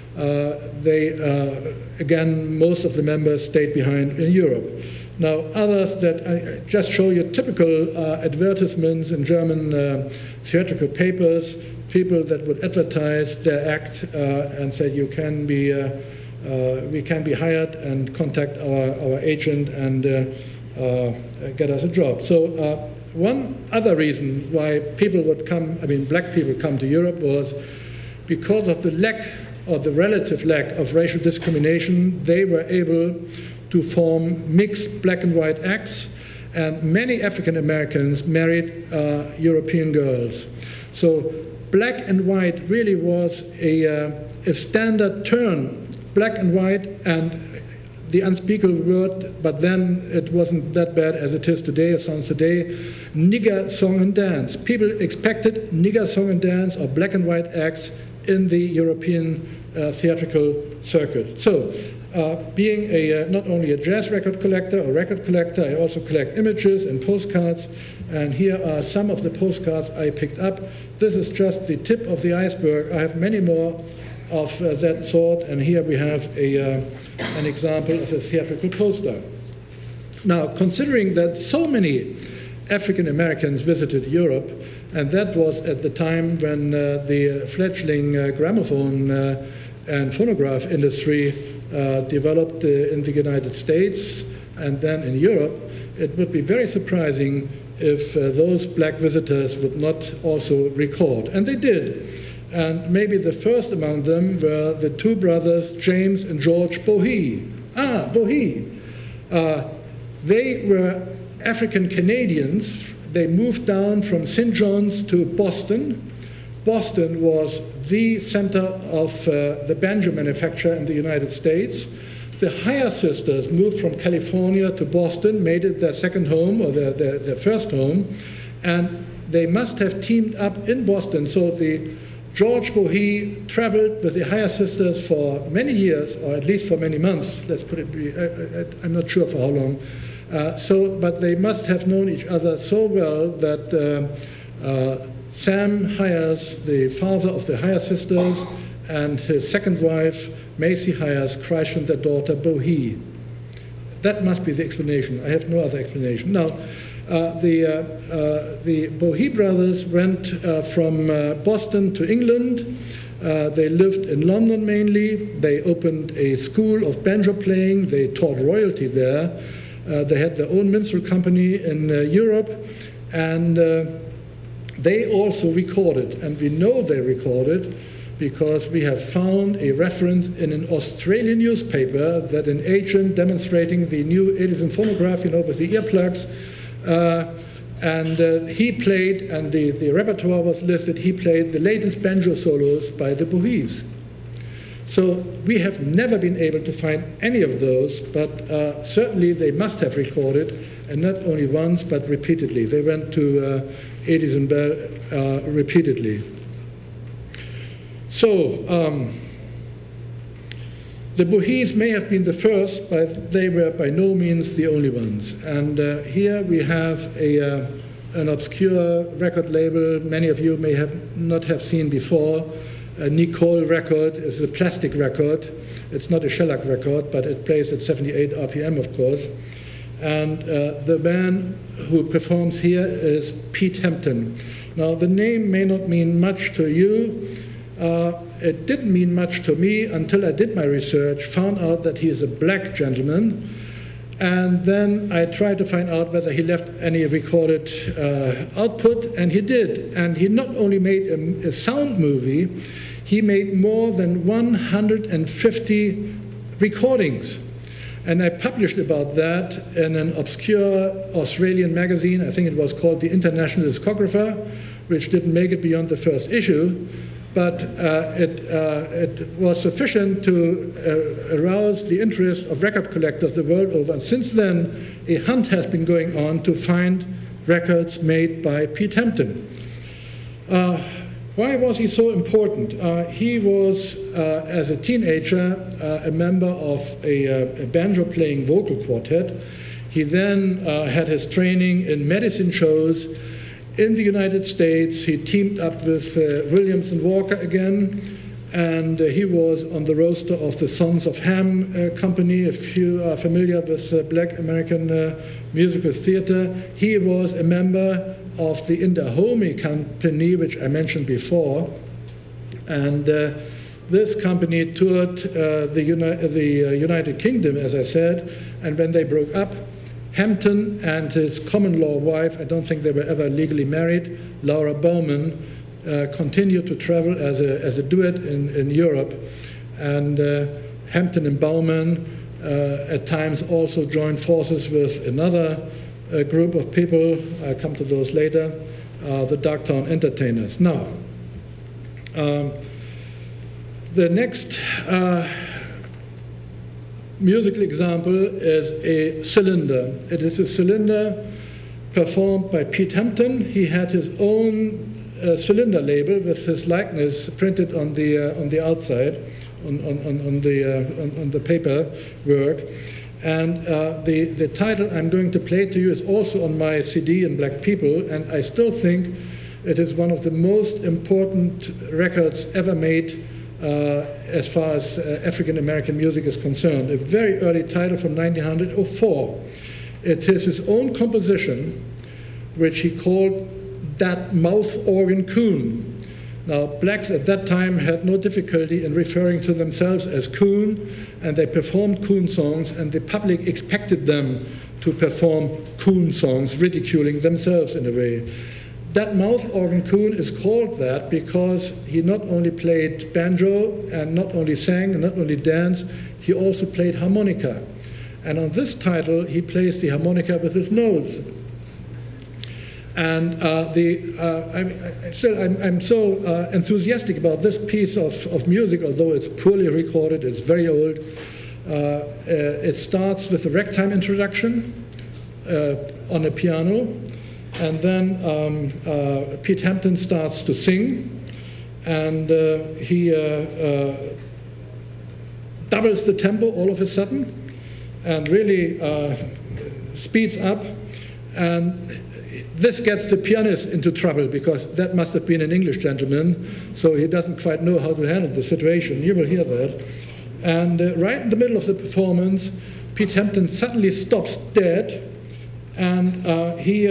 again, most of the members stayed behind in Europe. Now, others that I just show you typical advertisements in German theatrical papers, people that would advertise their act and say we can be hired and contact our agent and get us a job. So one other reason why people would come, black people come to Europe, was because of the lack or the relative lack of racial discrimination. They were able to form mixed black and white acts, and many African Americans married European girls. So black and white really was a standard term, black and white, and the unspeakable word, but then it wasn't that bad as it is today, it sounds today, nigger song and dance. People expected nigger song and dance or black and white acts in the European theatrical circuit. So Being not only a jazz record collector, I also collect images and postcards. And here are some of the postcards I picked up. This is just the tip of the iceberg. I have many more of that sort. And here we have an example of a theatrical poster. Now, considering that so many African Americans visited Europe, and that was at the time when the fledgling gramophone and phonograph industry developed in the United States and then in Europe, it would be very surprising if those black visitors would not also record. And they did. And maybe the first among them were the two brothers, James and George Bohee. Bohee. They were African Canadians. They moved down from St. John's to Boston. Boston was the center of the banjo manufacture in the United States. The Hire sisters moved from California to Boston, made it their second home or their first home, and they must have teamed up in Boston. So the George Bohee traveled with the Hire sisters for many years, or at least for many months. Let's put it. I'm not sure for how long. But they must have known each other so well that Sam Hires, the father of the Hire sisters, and his second wife, Macy Hires, christened their daughter Bohee. That must be the explanation. I have no other explanation. Now, the Bohee brothers went from Boston to England. They lived in London mainly. They opened a school of banjo playing. They taught royalty there. They had their own minstrel company in Europe, and they also recorded. And we know they recorded because we have found a reference in an Australian newspaper that an agent demonstrating the new Edison phonograph, with the earplugs, and he played, and the repertoire was listed, he played the latest banjo solos by the Bohees. So we have never been able to find any of those, but certainly they must have recorded, and not only once, but repeatedly. They went to Edison Bell repeatedly. So the Bohees may have been the first, but they were by no means the only ones. And here we have an obscure record label many of you may not have seen before. A Nicole record is a plastic record. It's not a shellac record, but it plays at 78 RPM, of course. And the man who performs here is Pete Hampton. Now, the name may not mean much to you. It didn't mean much to me until I did my research, found out that he is a black gentleman, and then I tried to find out whether he left any recorded output, and he did. And he not only made a sound movie, he made more than 150 recordings. And I published about that in an obscure Australian magazine. I think it was called The International Discographer, which didn't make it beyond the first issue. But it was sufficient to arouse the interest of record collectors the world over. And since then, a hunt has been going on to find records made by Pete Hampton. Why was he so important? He was, as a teenager, a member of a banjo-playing vocal quartet. He then had his training in medicine shows. In the United States, he teamed up with Williams and Walker again, and he was on the roster of the Sons of Ham company. If you are familiar with Black American musical theater, he was a member of the Indahomey company, which I mentioned before, and this company toured the United Kingdom, as I said, and when they broke up, Hampton and his common-law wife, I don't think they were ever legally married, Laura Bowman, continued to travel as a duet in Europe. And Hampton and Bowman at times also joined forces with another group of people. I'll come to those later, the Darktown Entertainers. Now, the next musical example is a cylinder. It is a cylinder performed by Pete Hampton. He had his own cylinder label with his likeness printed on the outside on the paper work. And the title I'm going to play to you is also on my CD in Black People, and I still think it is one of the most important records ever made as far as African American music is concerned. A very early title from 1904. It is his own composition, which he called That Mouth Organ Coon. Now, blacks at that time had no difficulty in referring to themselves as coon, and they performed coon songs, and the public expected them to perform coon songs, ridiculing themselves in a way. That Mouth Organ Coon is called that because he not only played banjo and not only sang and not only danced, he also played harmonica. And on this title, he plays the harmonica with his nose. And I'm so enthusiastic about this piece of music, although it's poorly recorded, it's very old. It starts with a ragtime introduction on a piano, and then Pete Hampton starts to sing, and he doubles the tempo all of a sudden, and really speeds up, and this gets the pianist into trouble because that must have been an English gentleman, so he doesn't quite know how to handle the situation. You will hear that. And right in the middle of the performance, Pete Hampton suddenly stops dead, and he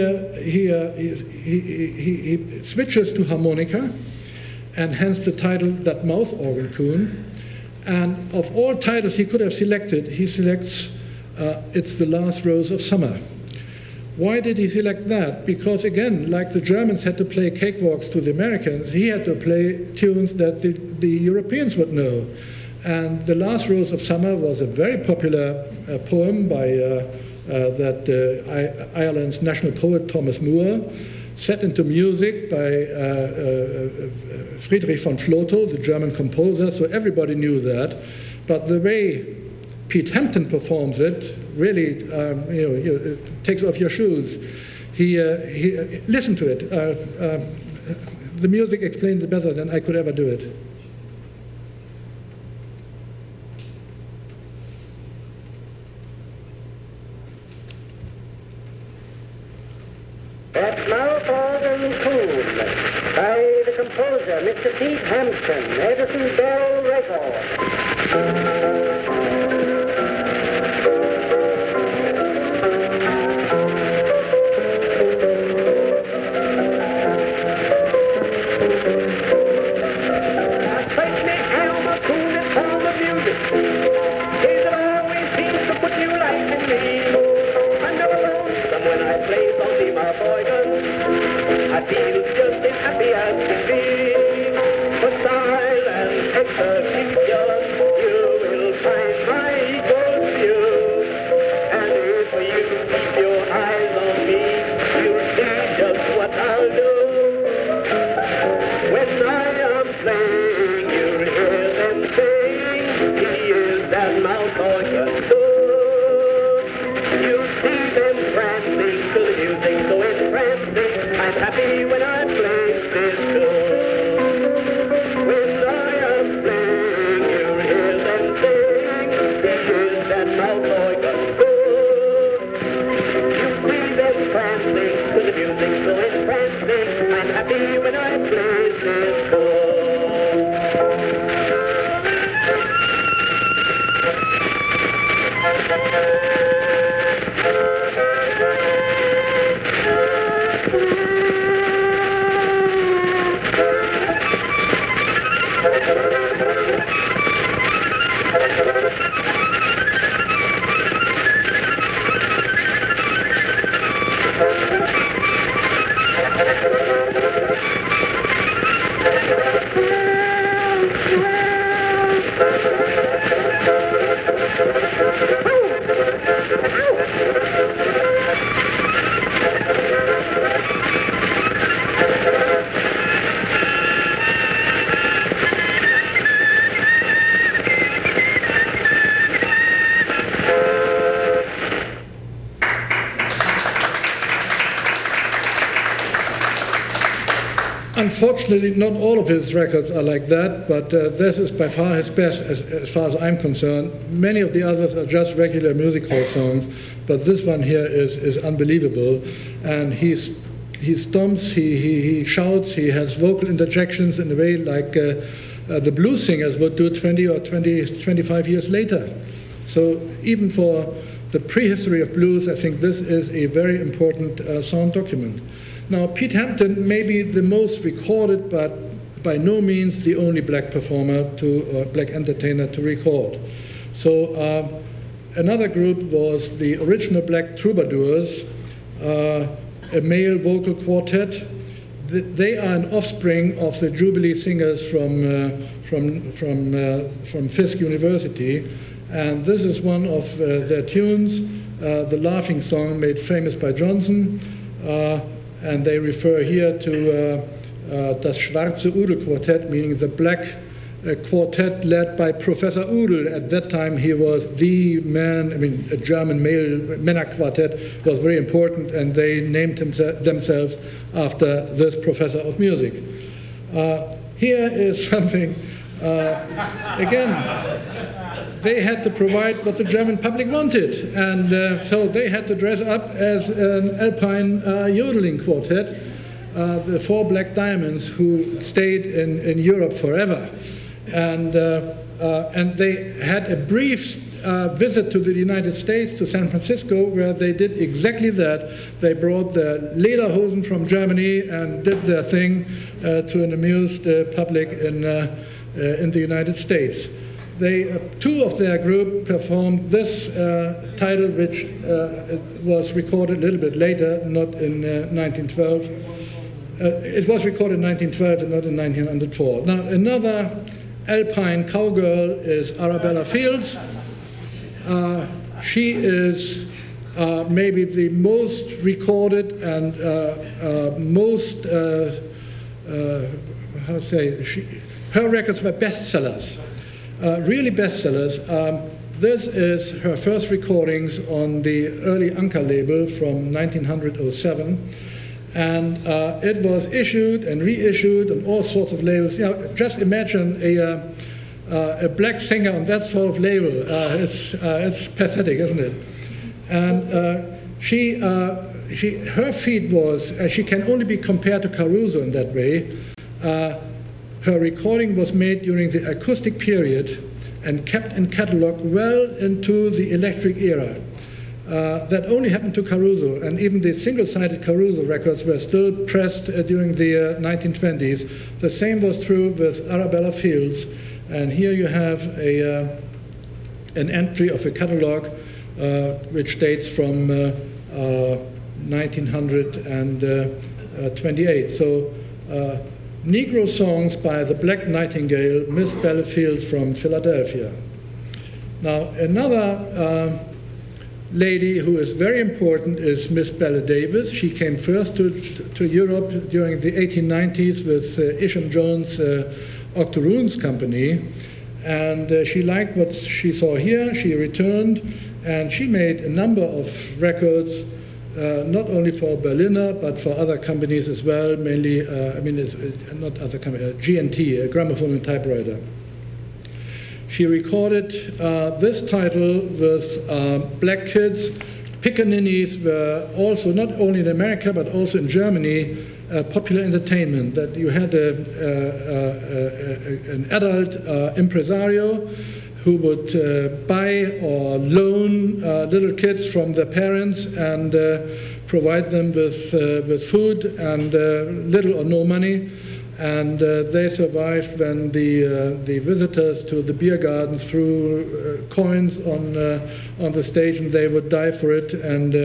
switches to harmonica, and hence the title That Mouth Organ Coon. And of all titles he could have selected, he selects It's the Last Rose of Summer. Why did he select that? Because again, like the Germans had to play cakewalks to the Americans, he had to play tunes that the Europeans would know. And The Last Rose of Summer was a very popular poem by Ireland's national poet Thomas Moore, set into music by Friedrich von Flotow, the German composer, so everybody knew that. But the way Pete Hampton performs it really, it takes off your shoes. He listen to it. The music explains it better than I could ever do it. That Mouth Organ Coon by the composer, Mr. Pete Hampton, Edison Bell Records. I feel just as happy as can be. For style and execution, you will find my good view. And if you keep your eyes on me, you'll see just what I'll do. When I am playing, you'll hear them saying, he is that mouth organ good. You'll see them prancing to the music, so entrancing. I'm happy when I play this tune. When I am playing, you hear them sing. Here's that mouth organ good. You see them prancing to the music, so entrancing. I'm happy when I play this tune. Unfortunately, not all of his records are like that, but this is by far his best as far as I'm concerned. Many of the others are just regular music hall songs, but this one here is unbelievable. And he stomps, he shouts, he has vocal interjections in a way like the blues singers would do 25 years later. So even for the prehistory of blues, I think this is a very important sound document. Now, Pete Hampton may be the most recorded, but by no means the only black performer black entertainer to record. So another group was the original Black Troubadours, a male vocal quartet. They are an offspring of the Jubilee singers from Fisk University, and this is one of their tunes, the Laughing Song, made famous by Johnson. And they refer here to das Schwarze Udel Quartet, meaning the black quartet led by Professor Udel. At that time, he was the man. I mean, a German male Männer quartet was very important, and they named themselves after this professor of music. Here is something, again, they had to provide what the German public wanted, and so they had to dress up as an Alpine yodeling quartet, the Four Black Diamonds, who stayed in Europe forever. And they had a brief visit to the United States, to San Francisco, where they did exactly that. They brought the lederhosen from Germany and did their thing to an amused public in the United States. Two of their group performed this title, which was recorded a little bit later, not in 1912. It was recorded in 1912 and not in 1904. Now, another Alpine cowgirl is Arabella Fields. She is maybe the most recorded and most, her records were bestsellers. Really bestsellers. This is her first recordings on the early Anka label from 1907, and it was issued and reissued on all sorts of labels. You know, just imagine a black singer on that sort of label. It's pathetic, isn't it? And her feat was, she can only be compared to Caruso in that way. Her recording was made during the acoustic period and kept in catalog well into the electric era. That only happened to Caruso, and even the single-sided Caruso records were still pressed during the 1920s. The same was true with Arabella Fields, and here you have an entry of a catalog which dates from 1928. So. Negro songs by the Black Nightingale, Miss Belle Fields from Philadelphia. Now, another lady who is very important is Miss Belle Davis. She came first to Europe during the 1890s with Isham Jones Octoroons Company, and she liked what she saw here. She returned, and she made a number of records, not only for Berliner, but for other companies as well, mainly, it's not other companies, G&T, a gramophone and typewriter. She recorded this title with Black Kids. Pickaninnies were also, not only in America, but also in Germany, popular entertainment, that you had an adult impresario who would buy or loan little kids from their parents and provide them with food and little or no money. And they survived when the visitors to the beer gardens threw coins on the stage, and they would die for it. And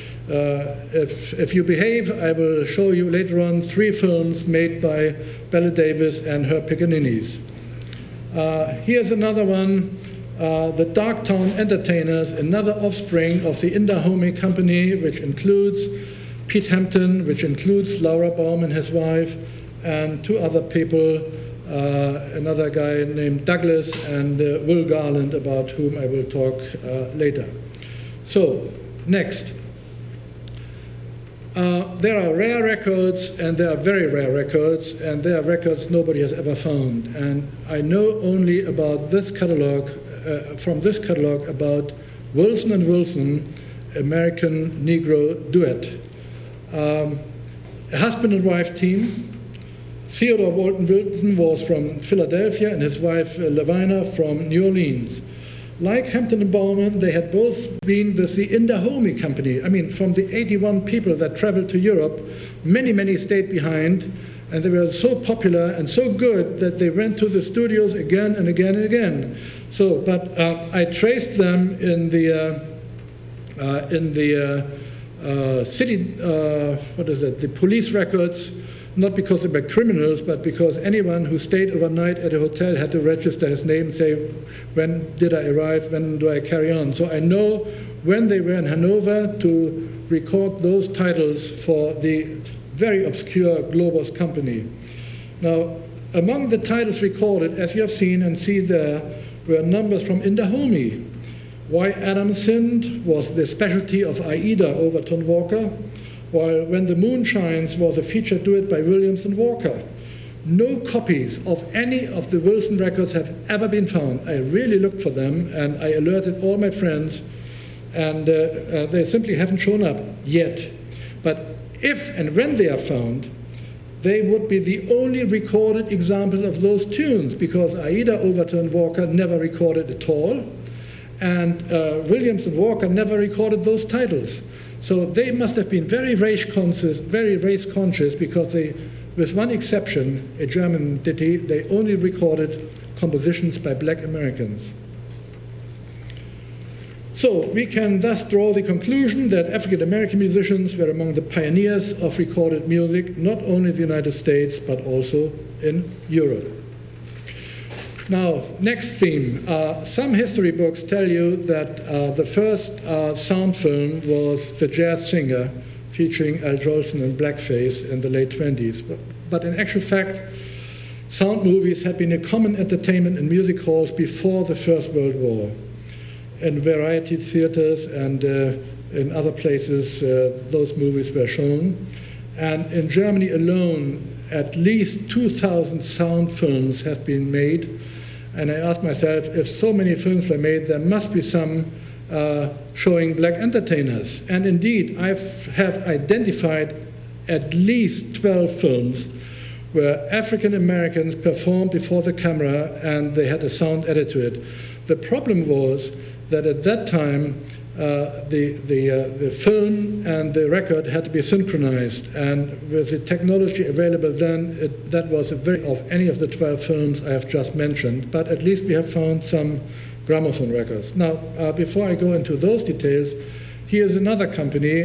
if you behave, I will show you later on 3 films made by Belle Davis and her Pickaninnies. Here's another one, the Darktown Entertainers, another offspring of the Indahome Company, which includes Pete Hampton, which includes Laura Baum and his wife, and 2 other people, another guy named Douglas and Will Garland, about whom I will talk later. So, next. There are rare records, and there are very rare records, and there are records nobody has ever found. And I know only about this catalog, from this catalog, about Wilson and Wilson, American Negro duet. A husband and wife team. Theodore Walton Wilson was from Philadelphia and his wife Lavina from New Orleans. Like Hampton and Bauman, they had both been with the Indahomey Company. I mean, from the 81 people that traveled to Europe, many, many stayed behind, and they were so popular and so good that they went to the studios again and again and again. So, but I traced them in the city, the police records, not because they were criminals, but because anyone who stayed overnight at a hotel had to register his name and say, when did I arrive, when do I carry on? So I know when they were in Hanover to record those titles for the very obscure Globus company. Now, among the titles recorded, as you have seen and see there, were numbers from Indahomey. Why Adam Sinned was the specialty of Aida Overton Walker, while When the Moon Shines was a featured duet by Williams and Walker. No copies of any of the Wilson records have ever been found. I really looked for them, and I alerted all my friends, and they simply haven't shown up yet. But if and when they are found, they would be the only recorded examples of those tunes, because Aida Overton Walker never recorded at all, and Williams and Walker never recorded those titles. So they must have been very race conscious, because they, with one exception, a German ditty, they only recorded compositions by black Americans. So we can thus draw the conclusion that African American musicians were among the pioneers of recorded music, not only in the United States, but also in Europe. Now, next theme. Some history books tell you that the first sound film was The Jazz Singer, featuring Al Jolson in blackface in the late 20s. But in actual fact, sound movies had been a common entertainment in music halls before the First World War. In variety theaters and in other places, those movies were shown. And in Germany alone, at least 2,000 sound films have been made. And I asked myself, if so many films were made, there must be some showing black entertainers. And indeed, I have identified at least 12 films where African Americans performed before the camera and they had a sound added to it. The problem was that at that time, the film and the record had to be synchronized, and with the technology available then, that was of any of the 12 films I have just mentioned, but at least we have found some gramophone records. Now, before I go into those details, here's another company,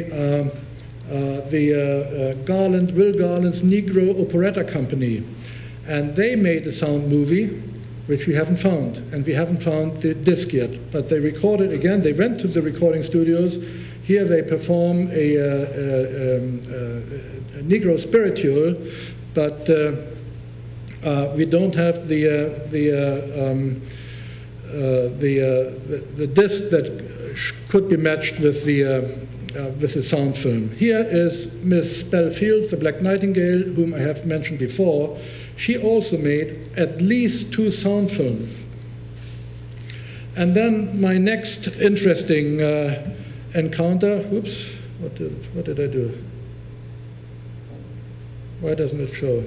Will Garland's Negro Operetta Company, and they made a sound movie which we haven't found, and we haven't found the disc yet. But they recorded again. They went to the recording studios. Here they perform a Negro spiritual, but we don't have the disc that could be matched with the sound film. Here is Miss Belle Fields, the Black Nightingale, whom I have mentioned before. She also made at least 2 sound films. And then my next interesting encounter, oops, what did I do? Why doesn't it show?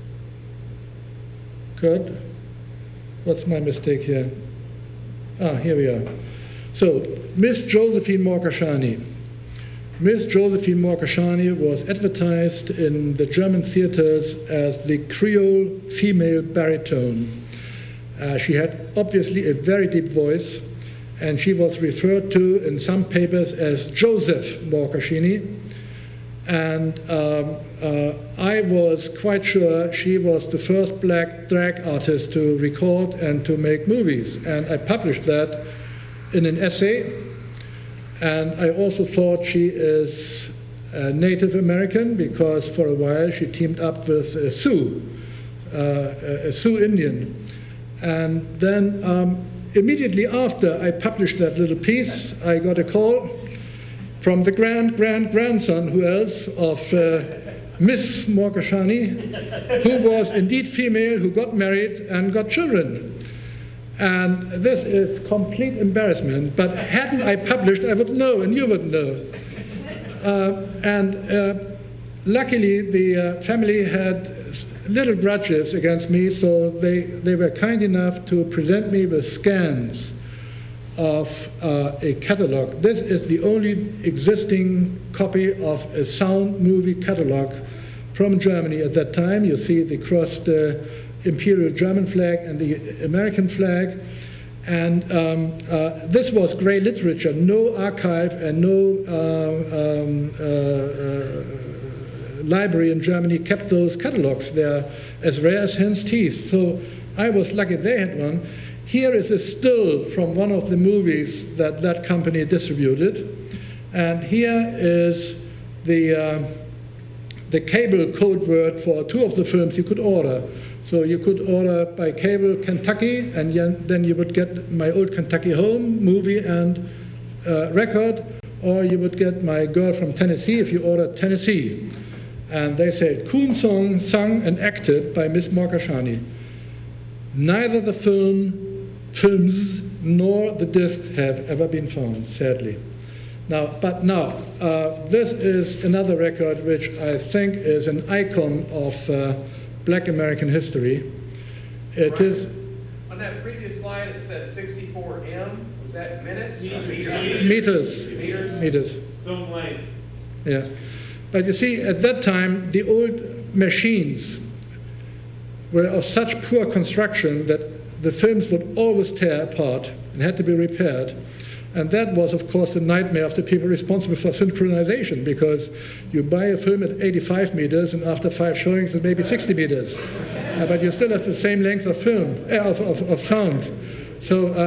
Good. What's my mistake here? Here we are. So, Miss Josephine Morkashani. Miss Josephine Morkashani was advertised in the German theaters as the Creole female baritone. She had obviously a very deep voice, and she was referred to in some papers as Joseph Morkashani. And I was quite sure she was the first black drag artist to record and to make movies. And I published that in an essay. And I also thought she is a Native American, because for a while she teamed up with a Sioux Indian. And then immediately after I published that little piece, I got a call from the grandson, who else, of Miss Moghashani, who was indeed female, who got married and got children. And this is complete embarrassment, but hadn't I published, I would know, and you would know. Luckily, the family had little grudges against me, so they were kind enough to present me with scans of a catalog. This is the only existing copy of a sound movie catalog from Germany at that time. You see the crossed Imperial German flag and the American flag. And this was grey literature, no archive and no library in Germany kept those catalogs. They're as rare as hen's teeth. So I was lucky they had one. Here is a still from one of the movies that that company distributed. And here is the cable code word for two of the films you could order. So you could order by cable Kentucky, and then you would get My Old Kentucky Home movie and record, or you would get My Girl from Tennessee if you ordered Tennessee. And they said, Coon song sung and acted by Miss Moghashani. Neither the films nor the disc have ever been found, sadly. But now, this is another record which I think is an icon of Black American history. It is. On that previous slide, it said 64 M. Was that minutes? Meters. Meters. Film length. Yeah. But you see, at that time, the old machines were of such poor construction that the films would always tear apart and had to be repaired. And that was, of course, the nightmare of the people responsible for synchronization, because you buy a film at 85 meters, and after 5 showings, it may be 60 meters. But you still have the same length of film, of sound. So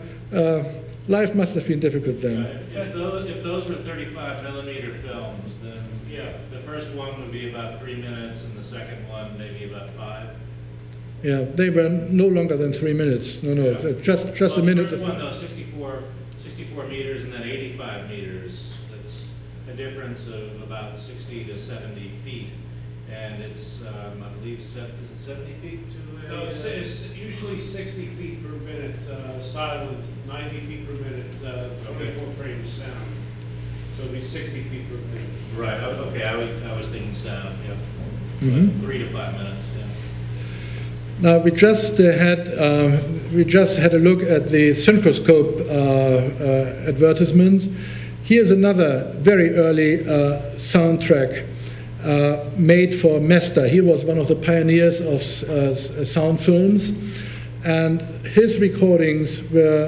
life must have been difficult then. If those were 35 millimeter films, then the first one would be about 3 minutes, and the second one maybe about 5. Yeah, they were no longer than 3 minutes. No, just a minute. The first one, though, 64 meters and then 85 meters. That's a difference of about 60 to 70 feet. And it's, I believe, is it 70 feet to a... No, it's usually 60 feet per minute, silent, 90 feet per minute, 24 frames sound. So it'd be 60 feet per minute. Right, okay, I was thinking sound, yeah. Mm-hmm. 3 to 5 minutes, yeah. Now we just had a look at the Synchroscope advertisements. Here's another very early soundtrack made for Mester. He was one of the pioneers of sound films, and his recordings were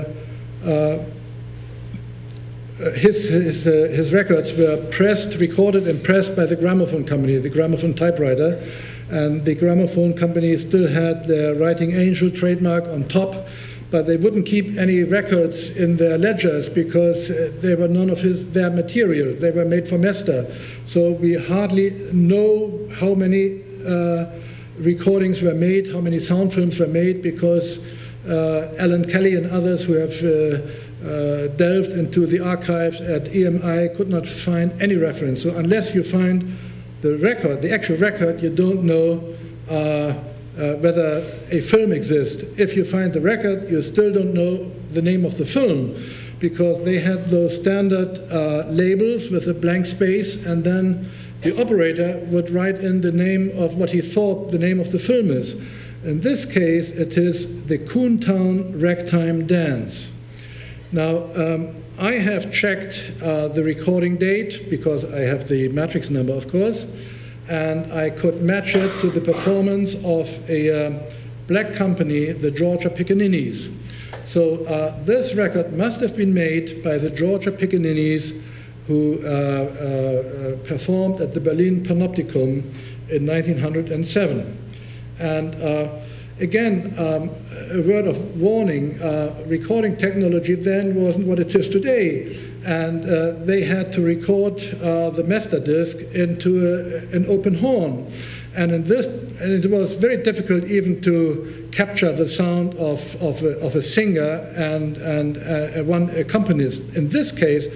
his records were recorded and pressed by the gramophone company, the gramophone typewriter. And the gramophone company still had their Writing Angel trademark on top, but they wouldn't keep any records in their ledgers because they were none of their material. They were made for Mester. So we hardly know how many recordings were made, how many sound films were made, because Alan Kelly and others who have delved into the archives at EMI could not find any reference. So unless you find the record, the actual record, you don't know whether a film exists. If you find the record, you still don't know the name of the film, because they had those standard labels with a blank space, and then the operator would write in the name of what he thought the name of the film is. In this case, it is the Coontown Ragtime Dance. Now, I have checked the recording date, because I have the matrix number, of course, and I could match it to the performance of a black company, the Georgia Pickaninnies. So this record must have been made by the Georgia Pickaninnies, who performed at the Berlin Panopticon in 1907. And again, a word of warning, recording technology then wasn't what it is today, and they had to record the master disc into an open horn. And it was very difficult even to capture the sound of a singer and one accompanist. In this case,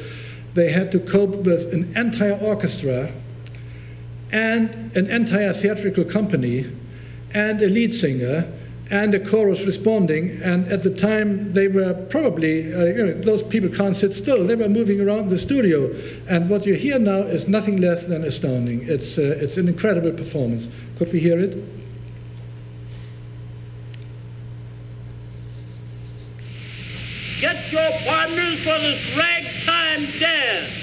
they had to cope with an entire orchestra and an entire theatrical company and a lead singer and a chorus responding, and at the time they were probably, those people can't sit still, they were moving around the studio, and what you hear now is nothing less than astounding. It's an incredible performance. Could we hear it? Get your partners for this ragtime dance.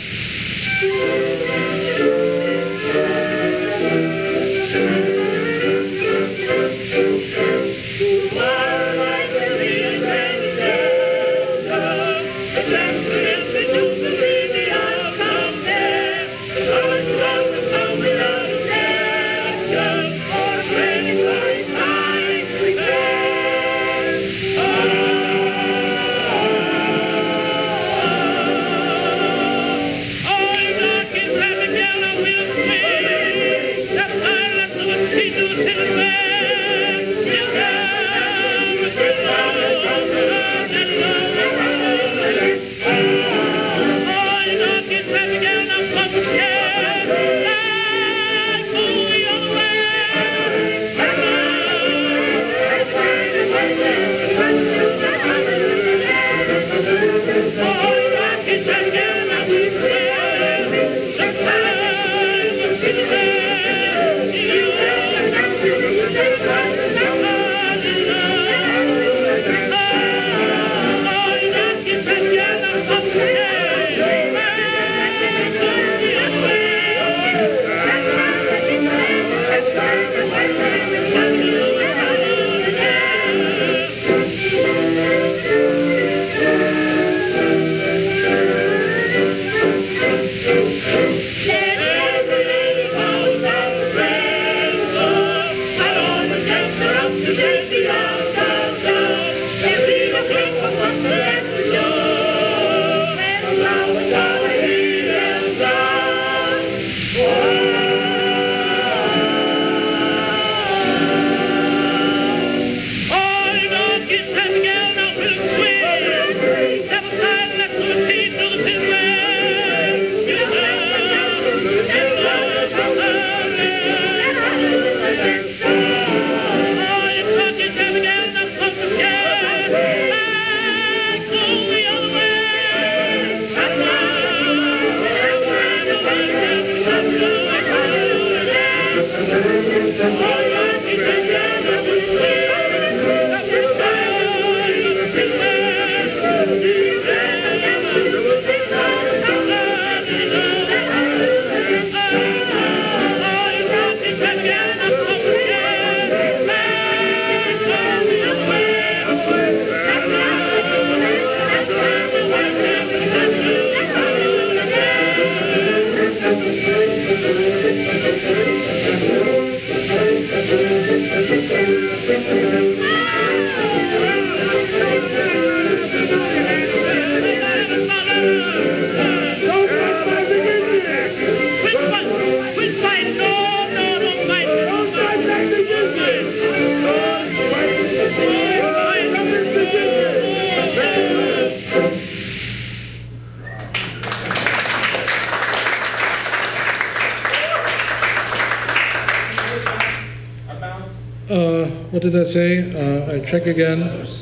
What did I say? I check again.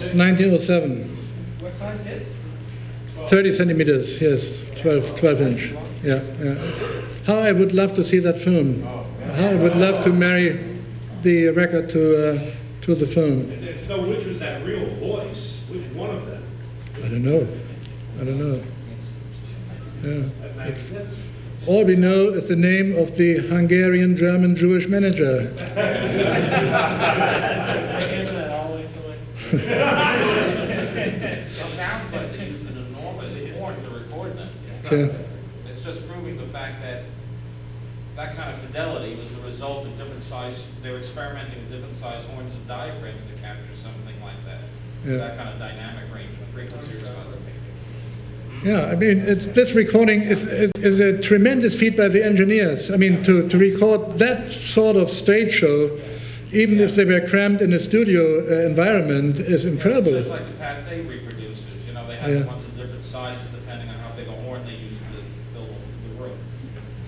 1907. What size is? 30 centimeters, yes, 12 inch. Yeah, yeah. How I would love to see that film. How I would love to marry the record to the film. And if you know which was that real voice, which one of them? I don't know. Yeah. That magnificent. All we know is the name of the Hungarian German Jewish manager. Isn't that always the way? It sounds like they used an enormous horn to record them. Yeah. It's just proving the fact that that kind of fidelity was the result of different size, they were experimenting with different size horns and diaphragms to capture something like that. Yeah. That kind of dynamic range of frequency response. Yeah, I mean, this recording is a tremendous feat by the engineers. I mean, to record that sort of stage show, even if they were crammed in a studio environment, is incredible. Just like the Pathé reproducers, you know, they had Yeah. ones of different sizes depending on how big a horn they used to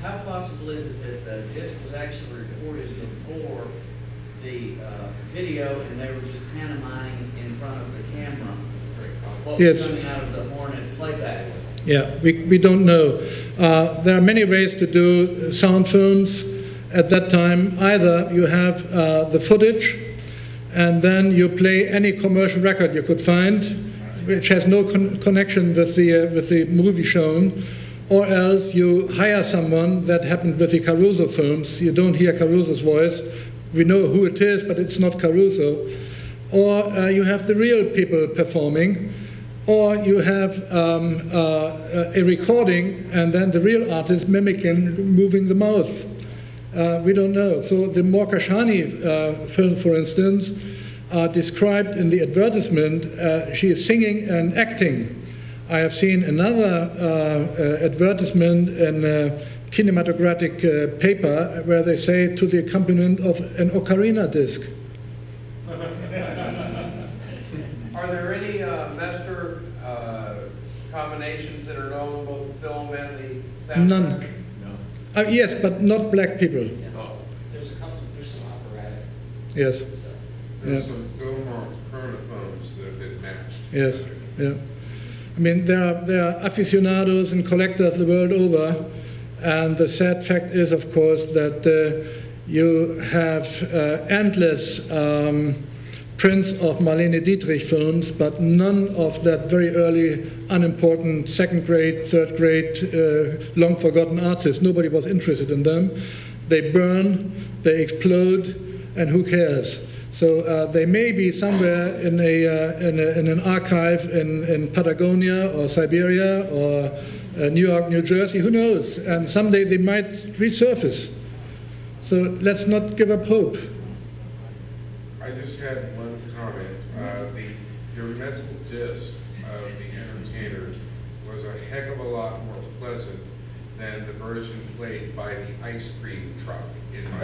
how possible is it that the disc was actually recorded before the video and they were just pantomiming in front of the camera? What Yes. was coming out of the Hornet playback? Yeah, we don't know. There are many ways to do sound films at that time. Either you have the footage and then you play any commercial record you could find, which has no connection with the movie shown, or else you hire someone. That happened with the Caruso films. You don't hear Caruso's voice. We know who it is, but it's not Caruso. Or you have the real people performing, or you have a recording and then the real artist mimicking, moving the mouth. We don't know. So the Morkashani film, for instance, described in the advertisement, she is singing and acting. I have seen another advertisement in a kinematographic paper where they say to the accompaniment of an ocarina disc. Are there any master combinations that are known, both the film and the soundtrack? None. Yes, but not black people. There's some operatic. Yes. There's Yeah. some Goemont chronophones that have been matched. Yes. Yeah. I mean, there are aficionados and collectors the world over, and the sad fact is, of course, that you have endless prints of Marlene Dietrich films, but none of that very early, unimportant second grade, third grade, long forgotten artists. Nobody was interested in them. They burn, they explode, and who cares? So they may be somewhere in an archive in Patagonia or Siberia or New York, New Jersey, who knows? And someday they might resurface. So let's not give up hope. I just had one comment. Your mental disc of The Entertainer was a heck of a lot more pleasant than the version played by the ice cream truck in my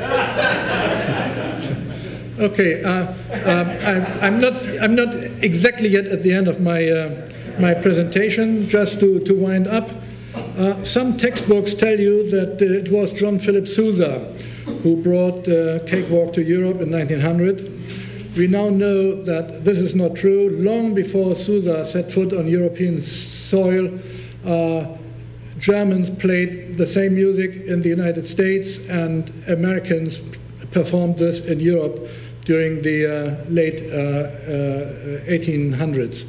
Okay, I'm not exactly yet at the end of my presentation. Just to wind up, some textbooks tell you that it was John Philip Sousa who brought Cakewalk to Europe in 1900. We now know that this is not true. Long before Sousa set foot on European soil, Germans played the same music in the United States, and Americans performed this in Europe during the late 1800s.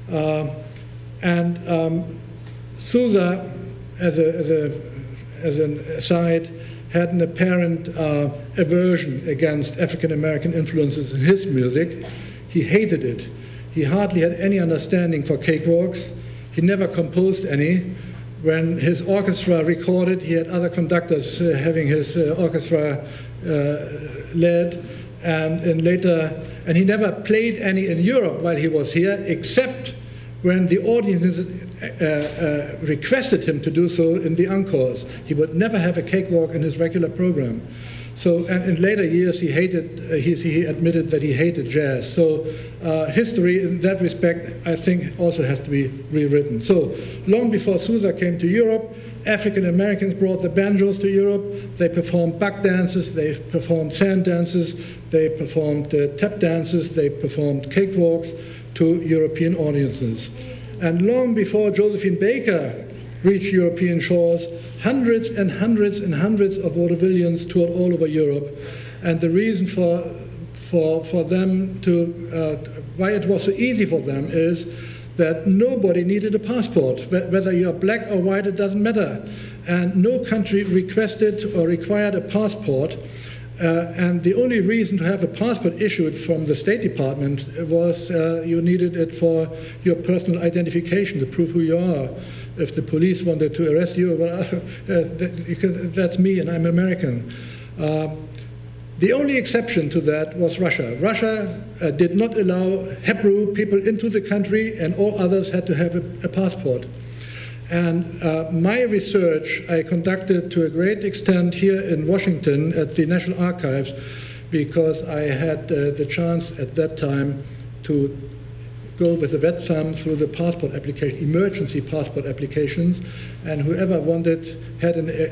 Sousa, as an aside, had an apparent aversion against African American influences in his music. He hated it. He hardly had any understanding for cakewalks. He never composed any. When his orchestra recorded, he had other conductors having his orchestra led, and he never played any in Europe while he was here, except when the audiences requested him to do so in the encores. He would never have a cakewalk in his regular program. So, and in later years, he admitted that he hated jazz. So, history in that respect, I think, also has to be rewritten. So, long before Sousa came to Europe, African Americans brought the banjos to Europe. They performed buck dances, they performed sand dances, they performed tap dances, they performed cakewalks to European audiences. And long before Josephine Baker reached European shores, hundreds and hundreds and hundreds of vaudevillians toured all over Europe. And the reason for them why it was so easy for them is that nobody needed a passport. Whether you're black or white, it doesn't matter. And no country requested or required a passport. And the only reason to have a passport issued from the State Department was you needed it for your personal identification to prove who you are. If the police wanted to arrest you, well, that's me and I'm American. The only exception to that was Russia. Russia did not allow Hebrew people into the country, and all others had to have a passport. And my research I conducted to a great extent here in Washington at the National Archives, because I had the chance at that time to go with a wet thumb through the passport application, emergency passport applications, and whoever had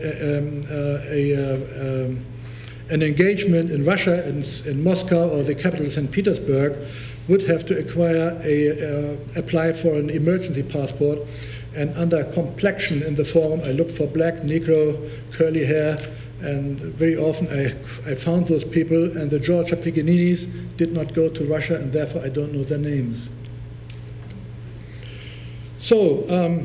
an engagement in Russia, in Moscow or the capital St. Petersburg, would have to apply for an emergency passport. And under complexion in the form, I looked for black, Negro, curly hair, and very often I found those people, and the Georgia Pickaninnies did not go to Russia, and therefore I don't know their names. So,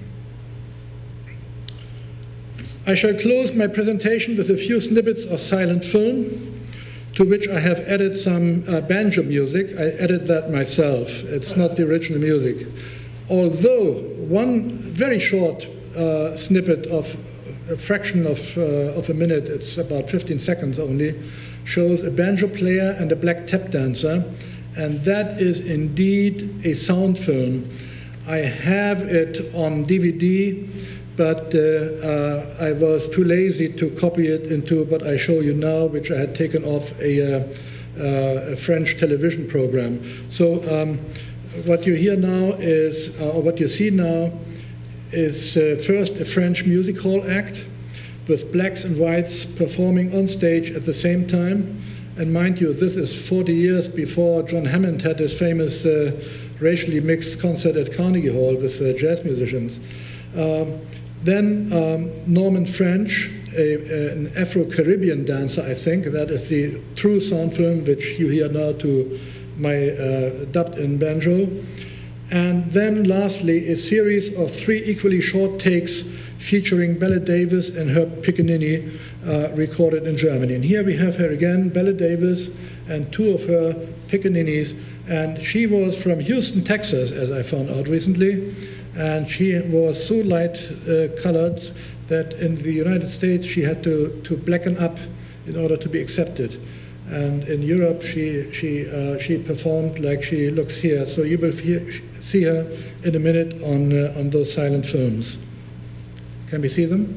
I shall close my presentation with a few snippets of silent film, to which I have added some banjo music. I added that myself. It's not the original music. Although one very short snippet of a fraction of a minute, it's about 15 seconds only, shows a banjo player and a black tap dancer, and that is indeed a sound film. I have it on DVD, but I was too lazy to copy it into what I show you now, which I had taken off a French television program. So what you hear now is, or what you see now, is first a French music hall act with blacks and whites performing on stage at the same time. And mind you, this is 40 years before John Hammond had his famous racially mixed concert at Carnegie Hall with jazz musicians. Then Norman French, an Afro-Caribbean dancer, I think. That is the true sound film which you hear now to my dubbed-in banjo. And then lastly, a series of 3 equally short takes featuring Bette Davis and her pickaninny recorded in Germany. And here we have her again, Bette Davis, and 2 of her pickaninnies. And she was from Houston, Texas, as I found out recently. And she was so light-colored that in the United States she had to blacken up in order to be accepted. And in Europe she performed like she looks here. So you will see her in a minute on those silent films. Can we see them?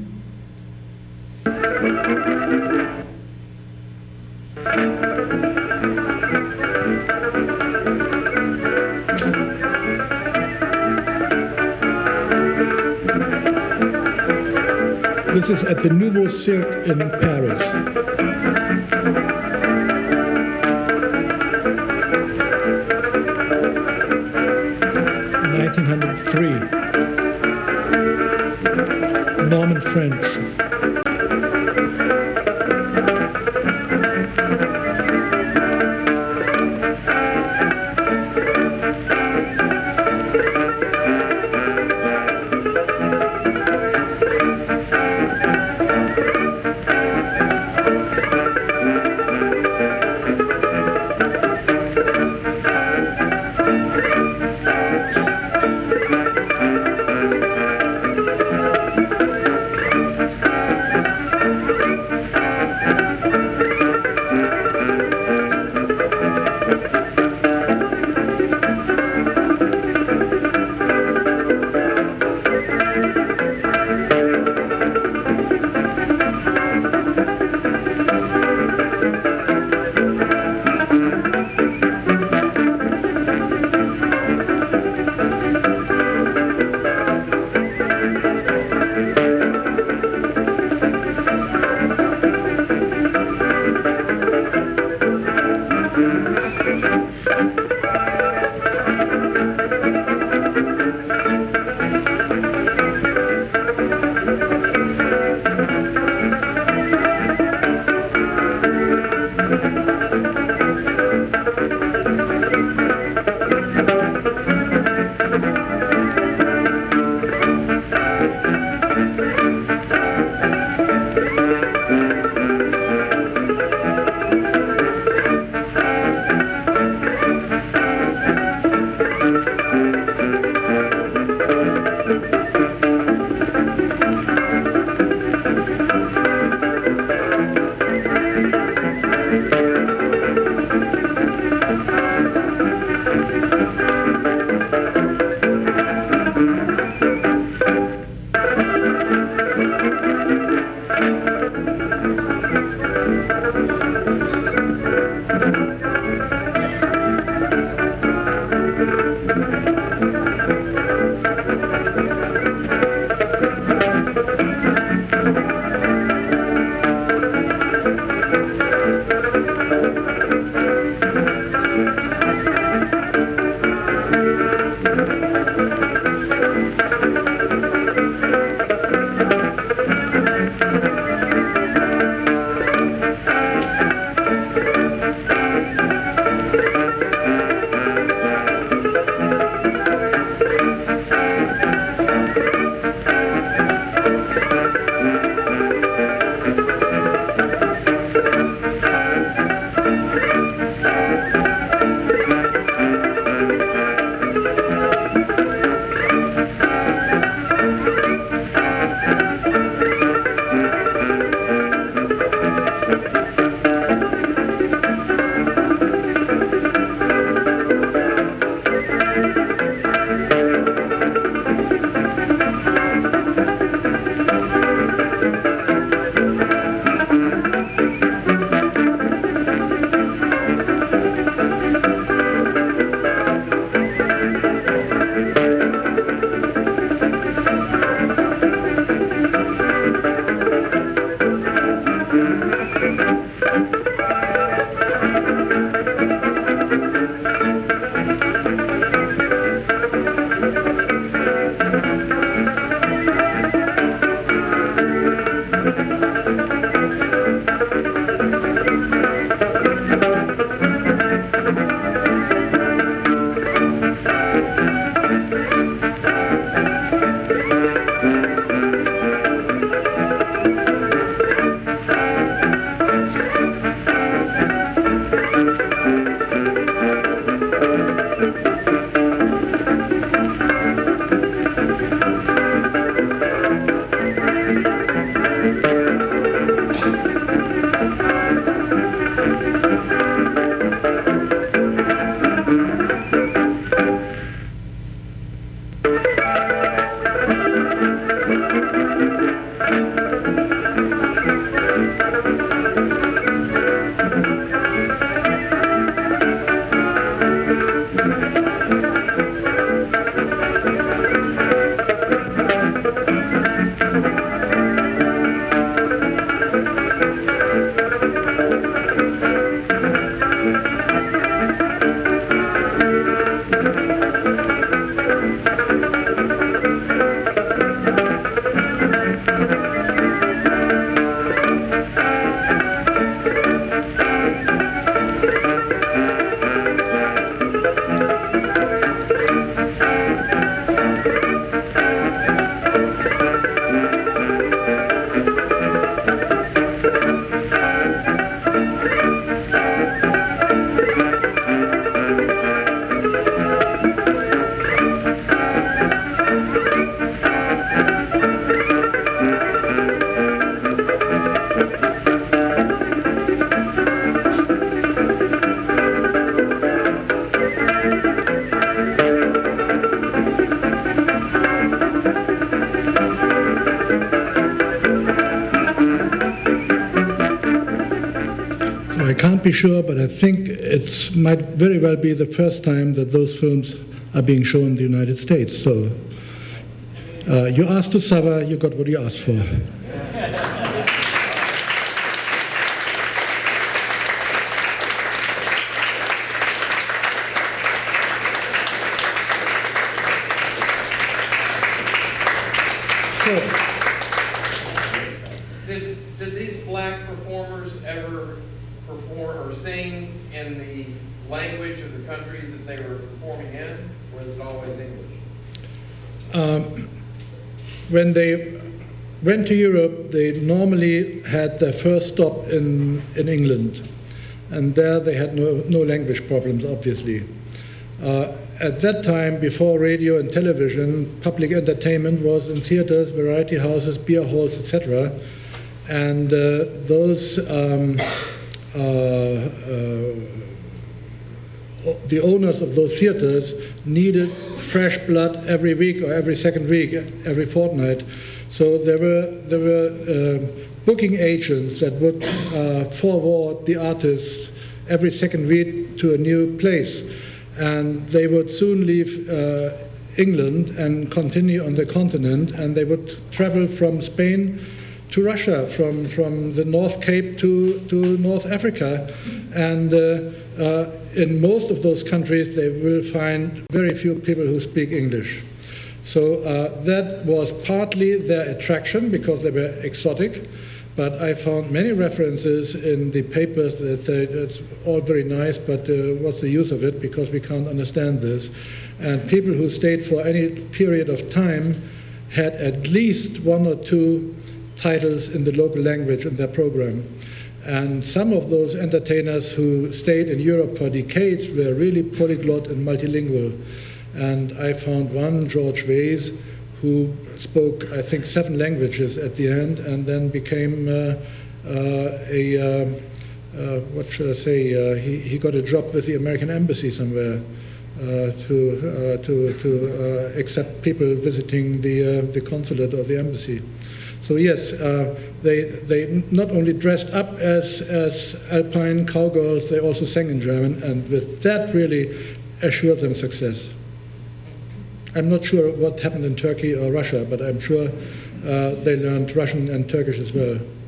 This is at the Nouveau Cirque in Paris. Norman French. I can't be sure, but I think it might very well be the first time that those films are being shown in the United States. So you asked to suffer, you got what you asked for. Did these black performers ever perform or sing in the language of the countries that they were performing in, or is it always English? When they went to Europe, they normally had their first stop in England, and there they had no language problems, obviously. At that time, before radio and television, public entertainment was in theaters, variety houses, beer halls, etc. And the owners of those theaters needed fresh blood every week or every second week, every fortnight. So there were booking agents that would forward the artist every second week to a new place. And they would soon leave England and continue on the continent, and they would travel from Spain to Russia, from the North Cape to North Africa. And in most of those countries, they will find very few people who speak English. So that was partly their attraction, because they were exotic. But I found many references in the papers that say it's all very nice, but what's the use of it, because we can't understand this. And people who stayed for any period of time had at least one or two titles in the local language in their program. And some of those entertainers who stayed in Europe for decades were really polyglot and multilingual. And I found one, George Weiss, who spoke, I think, 7 languages at the end, and then became what should I say? He got a job with the American Embassy somewhere to accept people visiting the consulate or the embassy. So yes, they not only dressed up as alpine cowgirls, they also sang in German, and with that really assured them success. I'm not sure what happened in Turkey or Russia, but I'm sure they learned Russian and Turkish as well.